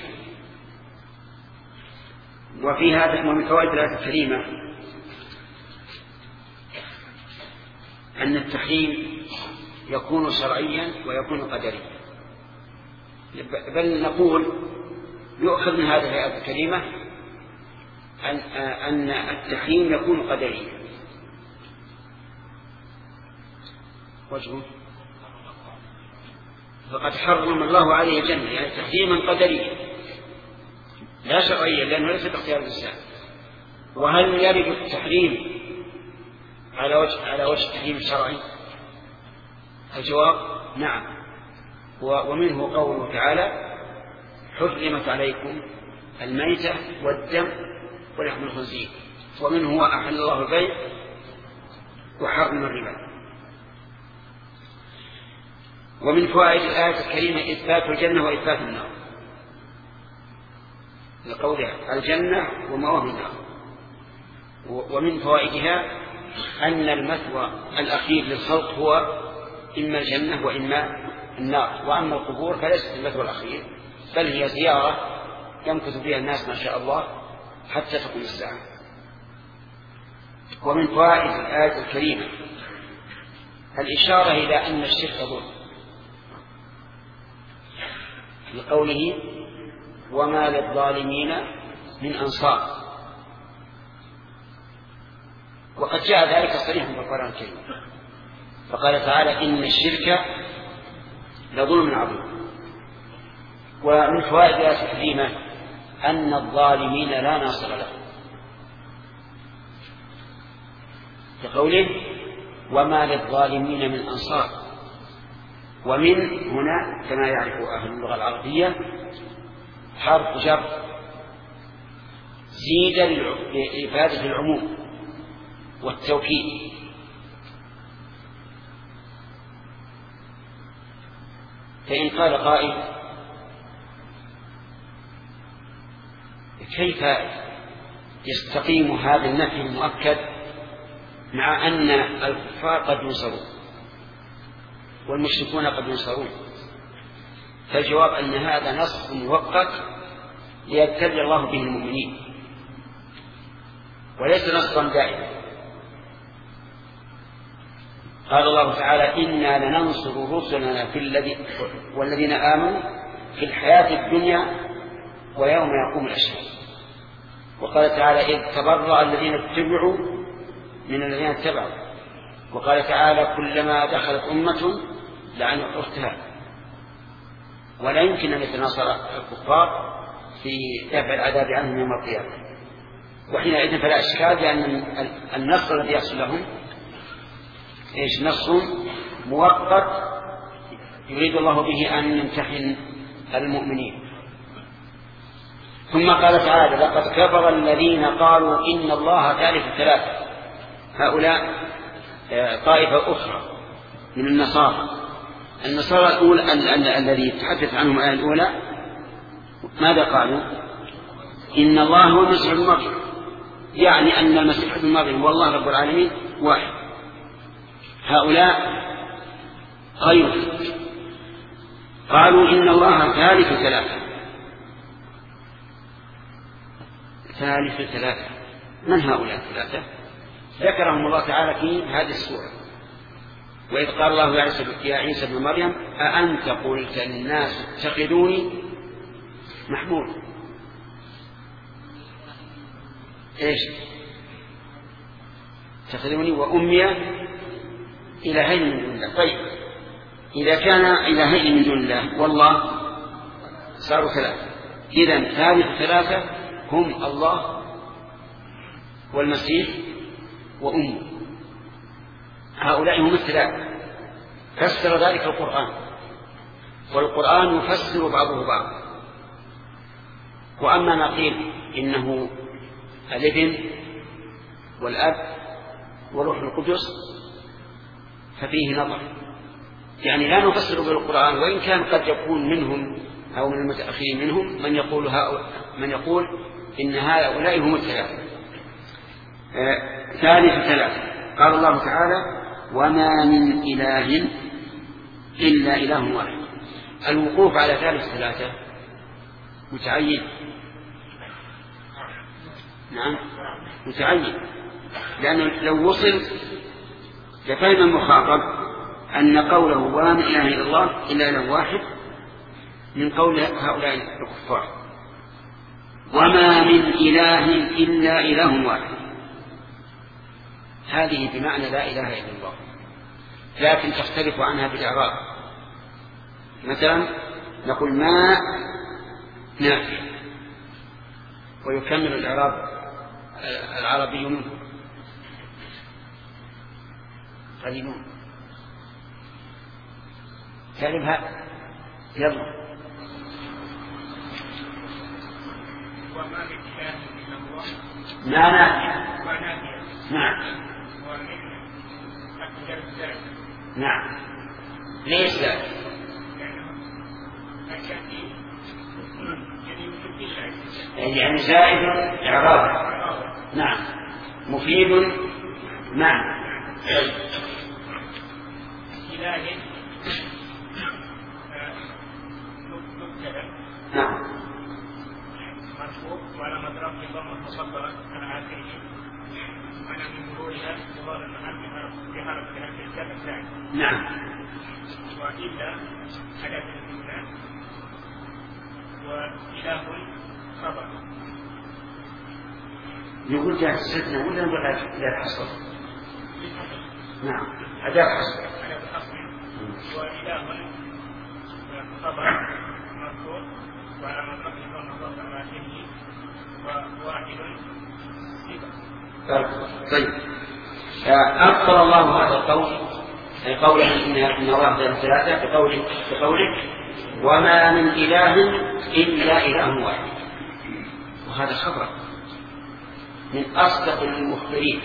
Speaker 1: وفي هذا ومن فوائد الآية الكريمة أن التحريم يكون شرعيا ويكون قدريا، بل نقول يؤخذ من هذه الآية الكريمة أن التحريم يكون قدريا. وجهه فقد حرم الله عليه الجنة، يعني تحريما قدريا لا شرعيا، لأنه ليس باختيار الإنسان. وهل يرد التحريم على وجه التحريم الشرعي؟ الجواب نعم، ومنه قوله تعالى حرمت عليكم الميتة والدم ولحم الخنزير، ومنه هو أحل الله البيع وحرم الربا. ومن فوائد الآية الكريمة إثبات الجنة وإثبات النار، لقولها الجنة ومأواه النار. ومن فوائدها أن المثوى الأخير للخلق هو إما الجنة وإما النار، وأما القبور فليست المثوى الأخير، بل هي زيارة يمكث فيها الناس ما شاء الله حتى تقوم الساعة. ومن فوائد الآية الكريمة الإشارة إلى أن الشرك ظلم، لقوله وما للظالمين من أنصار، وقد جاء ذلك صريحا في القرآن الكريم، فقال تعالى إن الشرك لظلم عظيم. ومن فوائد الآية الكريمة أن الظالمين لا ناصر لهم، لقوله وما للظالمين من أنصار. ومن هنا كما يعرف أهل اللغة العربية حرف جر زيد لإفادة العموم والتوكيد. فإن قال قائل كيف يستقيم هذا النفي المؤكد مع أن الكفار قد ينصرون والمشركون قد ينصرون؟ فالجواب أن هذا نص مؤقت ليبتلي الله به المؤمنين، وليس نصا دائما. قال الله تعالى إنا لننصر رسلنا والذين آمنوا في الحياة الدنيا ويوم يقوم الأشهاد. وقال تعالى إذ تبرأ الذين اتبعوا من الذين اتبعوا. وقال تعالى كلما دخلت أمة لعنوا أختها. ولا يمكن أن يتناصر الكفار في دفع العذاب عنهم يوم القيامة، وحينئذ فلا إشكال بأن النصر الذي يحصل لهم نص مؤقت يريد الله به أن يمتحن المؤمنين. ثم قال تعالى لقد كفر الذين قالوا إن الله ثالث ثلاثة. هؤلاء طائفة أخرى من النصارى الأولى الذي يتحدث عنهم الآية الأولى. ماذا قالوا؟ إن الله هو المسيح ابن مريم، يعني أن المسيح ابن مريم والله رب العالمين واحد. هؤلاء غيره. قالوا إن الله ثالث ثلاثة. ثالث ثلاثة، من هؤلاء الثلاثة؟ ذكرهم الله تعالى في هذه السورة. وإذ قال الله يا عيسى ابن مريم أأنت قلت للناس اتخذوني محمود إيش اتخذوني وأمي إلهين من دون الله. طيب إذا كان إلهين من دون الله والله صاروا ثلاثة. إذن ثالث ثلاثة هم الله والمسيح وأمه، هؤلاء هم الثلاثة. فسر ذلك القرآن، والقرآن يفسر بعضه بعضا. وأما ما قيل إنه الابن والأب وروح القدس ففيه نظر، يعني لا نفسر بالقرآن، وإن كان قد يكون منهم أو من المتأخرين منهم من يقول إن هؤلاء هم الثلاثة. ثالث ثلاثة. قال الله تعالى وما من إله إلا إله واحد. الوقوف على ثالث ثلاثة متعين، نعم متعين، لأنه لو وصل لفهم المخاطب أن قوله وما من إله إلا الله إلا إله واحد من قول هؤلاء الكفار. وما من إله إلا إله واحد، هذه بمعنى لا إله إلا الله، لكن تختلف عنها بالإعراب. مثلا نقول ما نافع، ويكمل الإعراب العربي منه قليلون. تعرفها يلا.
Speaker 5: وما من إله إلا الله
Speaker 1: ما نافع. نعم نعم. ليش لا؟ يعني زائد إعراب. نعم مفيد. نعم نعم
Speaker 5: مرفوع وعلى مضرب نظام مصدرا على آخره وأنا من مرورها ظهر المحل في حركة الكلمة الثاني.
Speaker 1: نعم.
Speaker 5: وإلا أداة الاستثناء وإله خبر.
Speaker 1: يقول جاء استثناء ولا نقول أداة حصر؟ نعم أداة حصر.
Speaker 5: أداة حصر. وإله خبر مرفوع وعلى مضرب نظام مصدر على آخره وواحد
Speaker 1: طيب أبطل الله هذا القول، أي قوله إن الله ثلاثة بقوله وما من إله إلا إله واحد. وهذا خبر من أصدق المخبرين،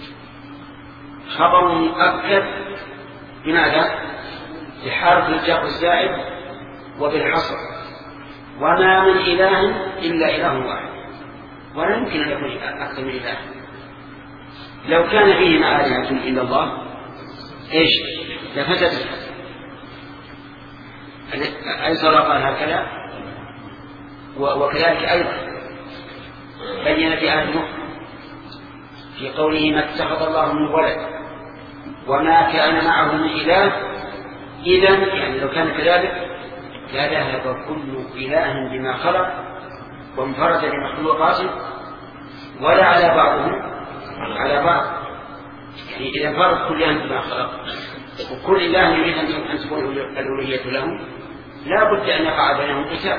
Speaker 1: خبر مؤكد. بماذا؟ بحرف الجر الزائد وبالحصر. وما من إله إلا إله واحد، ولا يمكن أن يكون أكثر من إله. لو كان فيهما آلهة إلا الله إيش لفسدت. أيضا قال هكذا، وكذلك أيضا بين في آية أخرى في قوله ما اتخذ الله من ولد وما كان معه من إله. إذن يعني لو كان كذلك لذهب كل إله بما خلق وانفرد بمخلوقاته ولا على بعضهم على بعض. يعني إذا انفرد كل إله بما خلق وكل إله يريد أن تكون الألوهية له لا بد أن يقع بينهم قتال.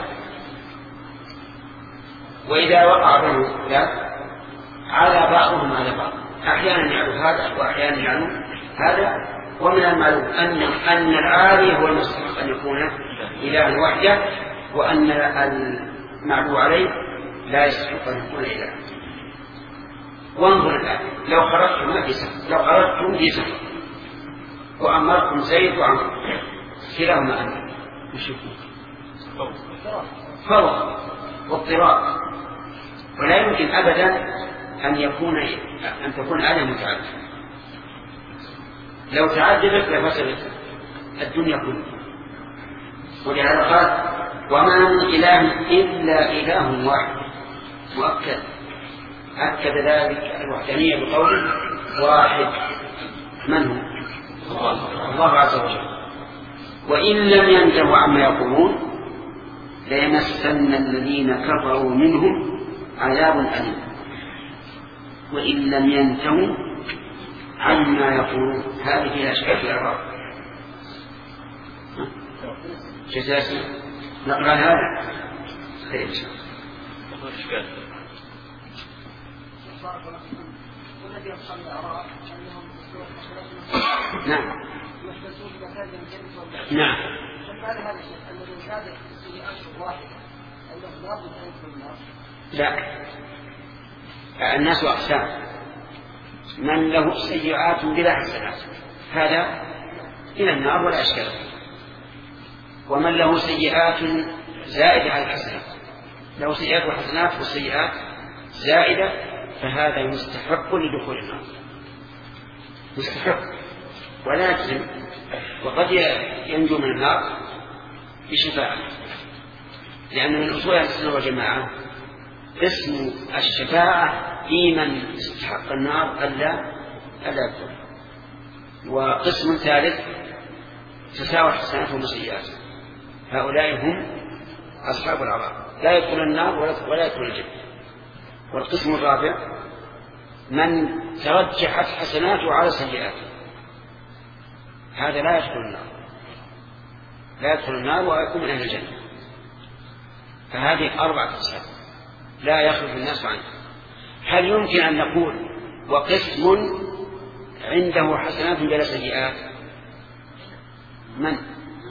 Speaker 1: وإذا وقع بينهم لا على بعضهم على بعض، أحيانا يعلو هذا وأحيانا يعلو هذا. ومن المعلوم أن العالي هو المستحق أن يكون إله وحده، وأن المعلو عليه لا يستحق أن يكون إله. وانظر الآن لو خرجتم في سفر وأمركم زيد وعمر كلاهما أنت وشكوا فوق واضطراب، ولا يمكن أبدا أن تكون آلة متعددة. لو تعددت لفسدت الدنيا كلها. ولهذا قال وما من إله إلا إله واحد مؤكد، أكد ذلك الوحدانية بقوله واحد. من هو؟ الله عز وجل. وإن لم ينتهوا عما يقولون ليمسن الذين كفروا منهم عذاب أليم. وإن لم ينتهوا عما يقولون هذه فيها أشكال في الأعراب. جزاسي نقرأ هذا خير إن شاء الله. نعم نعم. لا، الناس أقسام، من له سيئات بلا حسنات هذا إلى النار ولا أشكال، ومن له سيئات زائدة على الحسنات، له سيئات وحسنات والسيئات زائدة فهذا يستحق لدخول النار، مستحق. ولكن وقد ينجو من النار بشفاعة، لأن من أصول أهل السنة والجماعة اسم الشفاعة في من استحق النار ألا يدخل. وقسم ثالث تساوى حسناتهم وسيئاتهم، هؤلاء هم أصحاب العذاب لا يدخل النار ولا يدخل الجنة. والقسم الرابع من ترجحت حسناته على سيئاته، هذا لا يدخل النار ويكون من أهل الجنة. فهذه 4 أقسام لا يخرج الناس عنها. هل يمكن أن نقول وقسم عنده حسنات بلا سيئات؟ من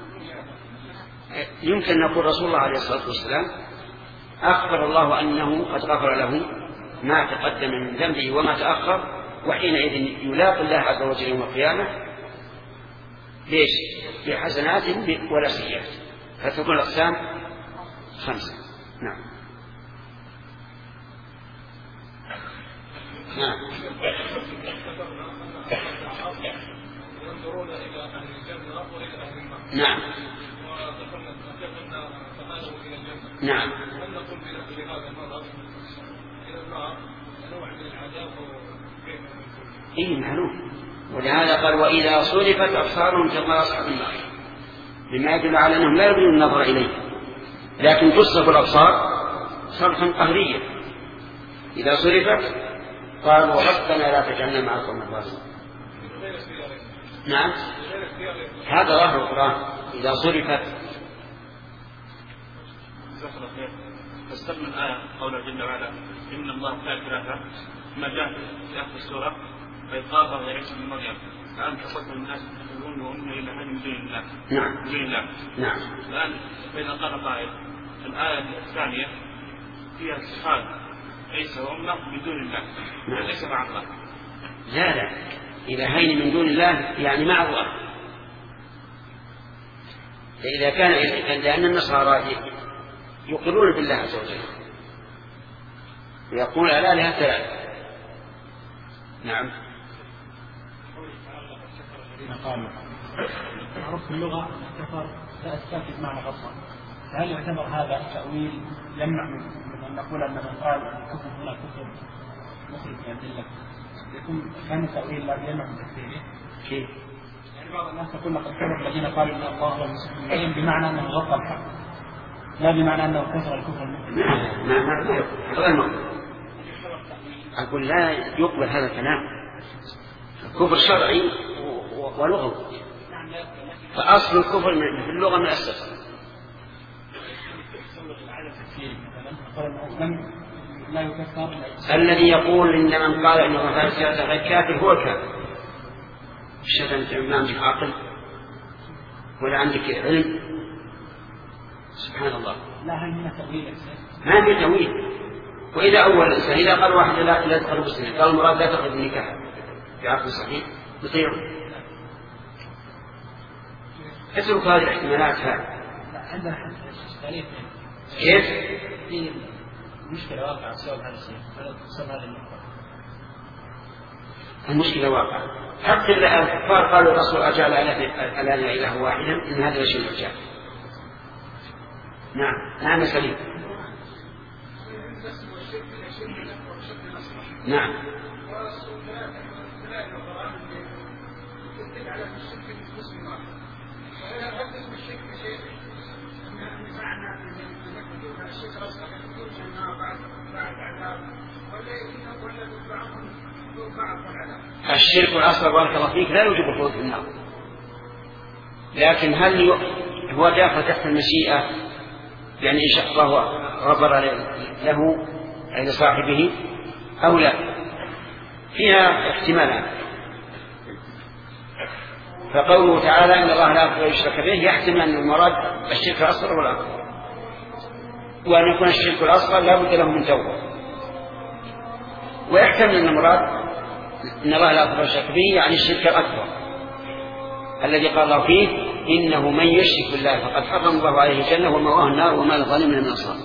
Speaker 1: يمكن نقول رسول الله عليه الصلاة والسلام أخبر الله أنه قد غفر له ما تقدم من ذنبه وما تأخر، وحينئذ يلاقي الله عز وجل يوم القيامة ليش؟ بحسنات ولا سيئات، فتكون الأقسام 5. نعم نعم.
Speaker 7: ينظرون إلى أهل الجنة وإلى أهل النار.
Speaker 1: نعم نعم.
Speaker 7: هل نقول بهذا النظر إلى النار نوع من العذاب وكيف نقول؟
Speaker 1: إيه معلوم. ولهذا قال وإذا صرفت أبصارهم تلقى أصحاب النار، بما يدل على أنهم لا يريدون النظر إليه، لكن تصرف الأبصار صرفا قهريا. إذا صرفت قالوا ربنا لا تجعلنا مع القوم الظالمين. نعم هذا ظاهر القرآن. إذا صرفت
Speaker 8: فاستقبل الآية قوله جل وعلا إن الله ثالث ما جاء في آخر السورة فإذ قال الله يعيش من مريم فأنت قلت الناس يتخذون وأمه إلا هذه من دون الله.
Speaker 1: نعم
Speaker 8: من دون الله.
Speaker 1: نعم.
Speaker 8: الآن فإذا قال قائل الآية الثانية فيها اتخاذ عيسى وأمه من دون الله ليس مع الله.
Speaker 1: لا إلهين من دون الله يعني مع الله. إذا كان لأن النصارى يقرون بالله عز وجل ويقول الآلهة 3. نعم.
Speaker 9: معروف في اللغة كفر لا أستفيد معنى غصة، فهل يعتبر هذا تأويل يمنع من أن نقول أن من قال الكفر هنا كفر مخرج من الدلة يكون كان تأويل لا يمنع من تكفيره؟
Speaker 1: كيف؟
Speaker 9: يعني بعض الناس يقول لقد كفر الذين قالوا إن الله هو المسيح ابن مريم بمعنى أنه غطى الحق لا بمعنى أنه كفر الكفر المخرج.
Speaker 1: ما أقول لا يقبل هذا الكلام. الكفر شرعي ولغوي، فأصل الكفر في اللغة من أساس. الذي يقول إن من قال إنه غير كافر هو الكافر. مش أنت ما عندك عقل ولا عندك علم؟ سبحان الله.
Speaker 9: لا هل من تأويل؟
Speaker 1: ما في تأويل. وإذا أول إنسان إذا قال واحد لا تقرب السنة قال المراد لا تقرب النكاح في عقل صحيح يطير. اترك هذه الاحتمالات.
Speaker 9: عندنا حديث
Speaker 1: كيف؟
Speaker 9: في مشكلة واقعة بسبب هذا الشيء، بسبب هذا النقطة.
Speaker 1: المشكلة واقع. حتى الكفار قالوا الرسول أجعل ألنا إله واحدا إن هذا لشيء عجاب. نعم سليم. نعم الشرك الأصغر بارك الله فيك لا يوجب الخلود في النار، لكن هل هو داخل تحت المشيئة يعني إن شاء الله غفر له أي لصاحبه أو لا؟ فيها احتمالان. فقوله تعالى إن الله لا يغفر يشرك به يحتمل أن المراد الشرك الأصغر والأكبر، وأن يكون الشرك الأصغر لا بد له من توبة، ويحتمل أن المراد إن الله لا يغفر يشرك به يعني الشرك الأكبر الذي قال الله فيه إنه من يشرك بالله فقد حرم الله عليه الجنة ومأواه النار وما للظالمين من أنصار.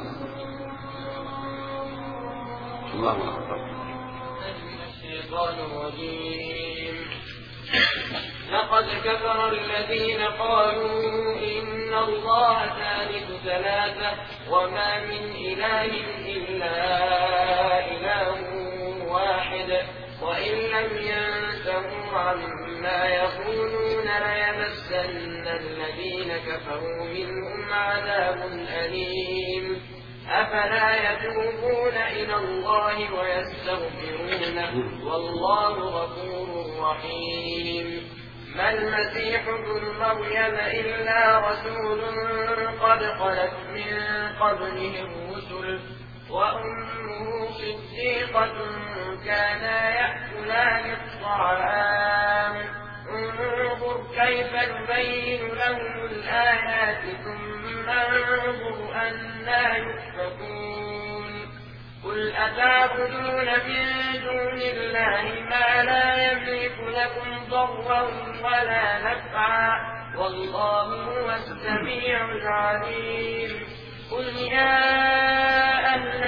Speaker 1: الله أكبر.
Speaker 4: الشيطان الرجيم. لقد كفر الذين قالوا إن الله ثالث ثلاثة وما من إله إلا إله واحد وإن لم ينتهوا عما يقولون ليمسن الذين كفروا منهم عذاب أليم. أفلا يتوبون إلى الله ويستغفرونه والله غفور رحيم. ما المسيح ابن مريم إلا رسول قد خلت من قبله الرسل وأمه صديقة كانا يأكلان الطعام انظر كيف نبين لهم الآيات ثم انظر أنى يؤفكون. قل أتعبدون من دون الله ما لا يملك لكم ضرا ولا نفعا والله هو السميع العليم. قل يا أهل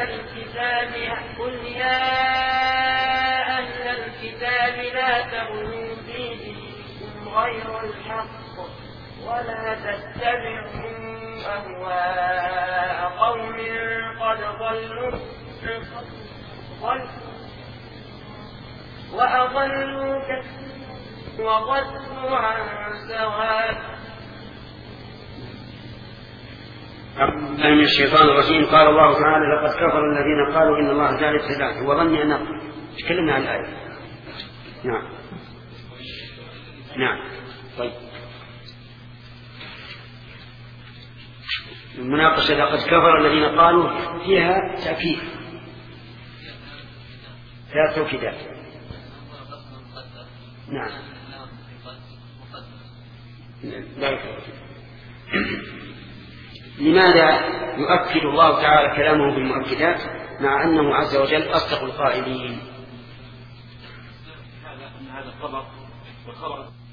Speaker 4: الكتاب لا تغلوا في دينكم غير الحق ولا تتبعوا أهواء قوم قد ضلوا وأضلوا وضلوا عن سواء.
Speaker 1: من الشيطان الرجيم. قال الله تعالى لقد كفر الذين قالوا إن الله ثالث ثلاثة وظن أن تكلمنا عن الآية. نعم طيب المناقشة لقد كفر الذين قالوا فيها تأكيد فيها توكيدات. نعم لماذا يؤكد الله تعالى كلامه بالمؤكدات مع أنه عز وجل أصدق القائلين؟
Speaker 8: هذا الخبر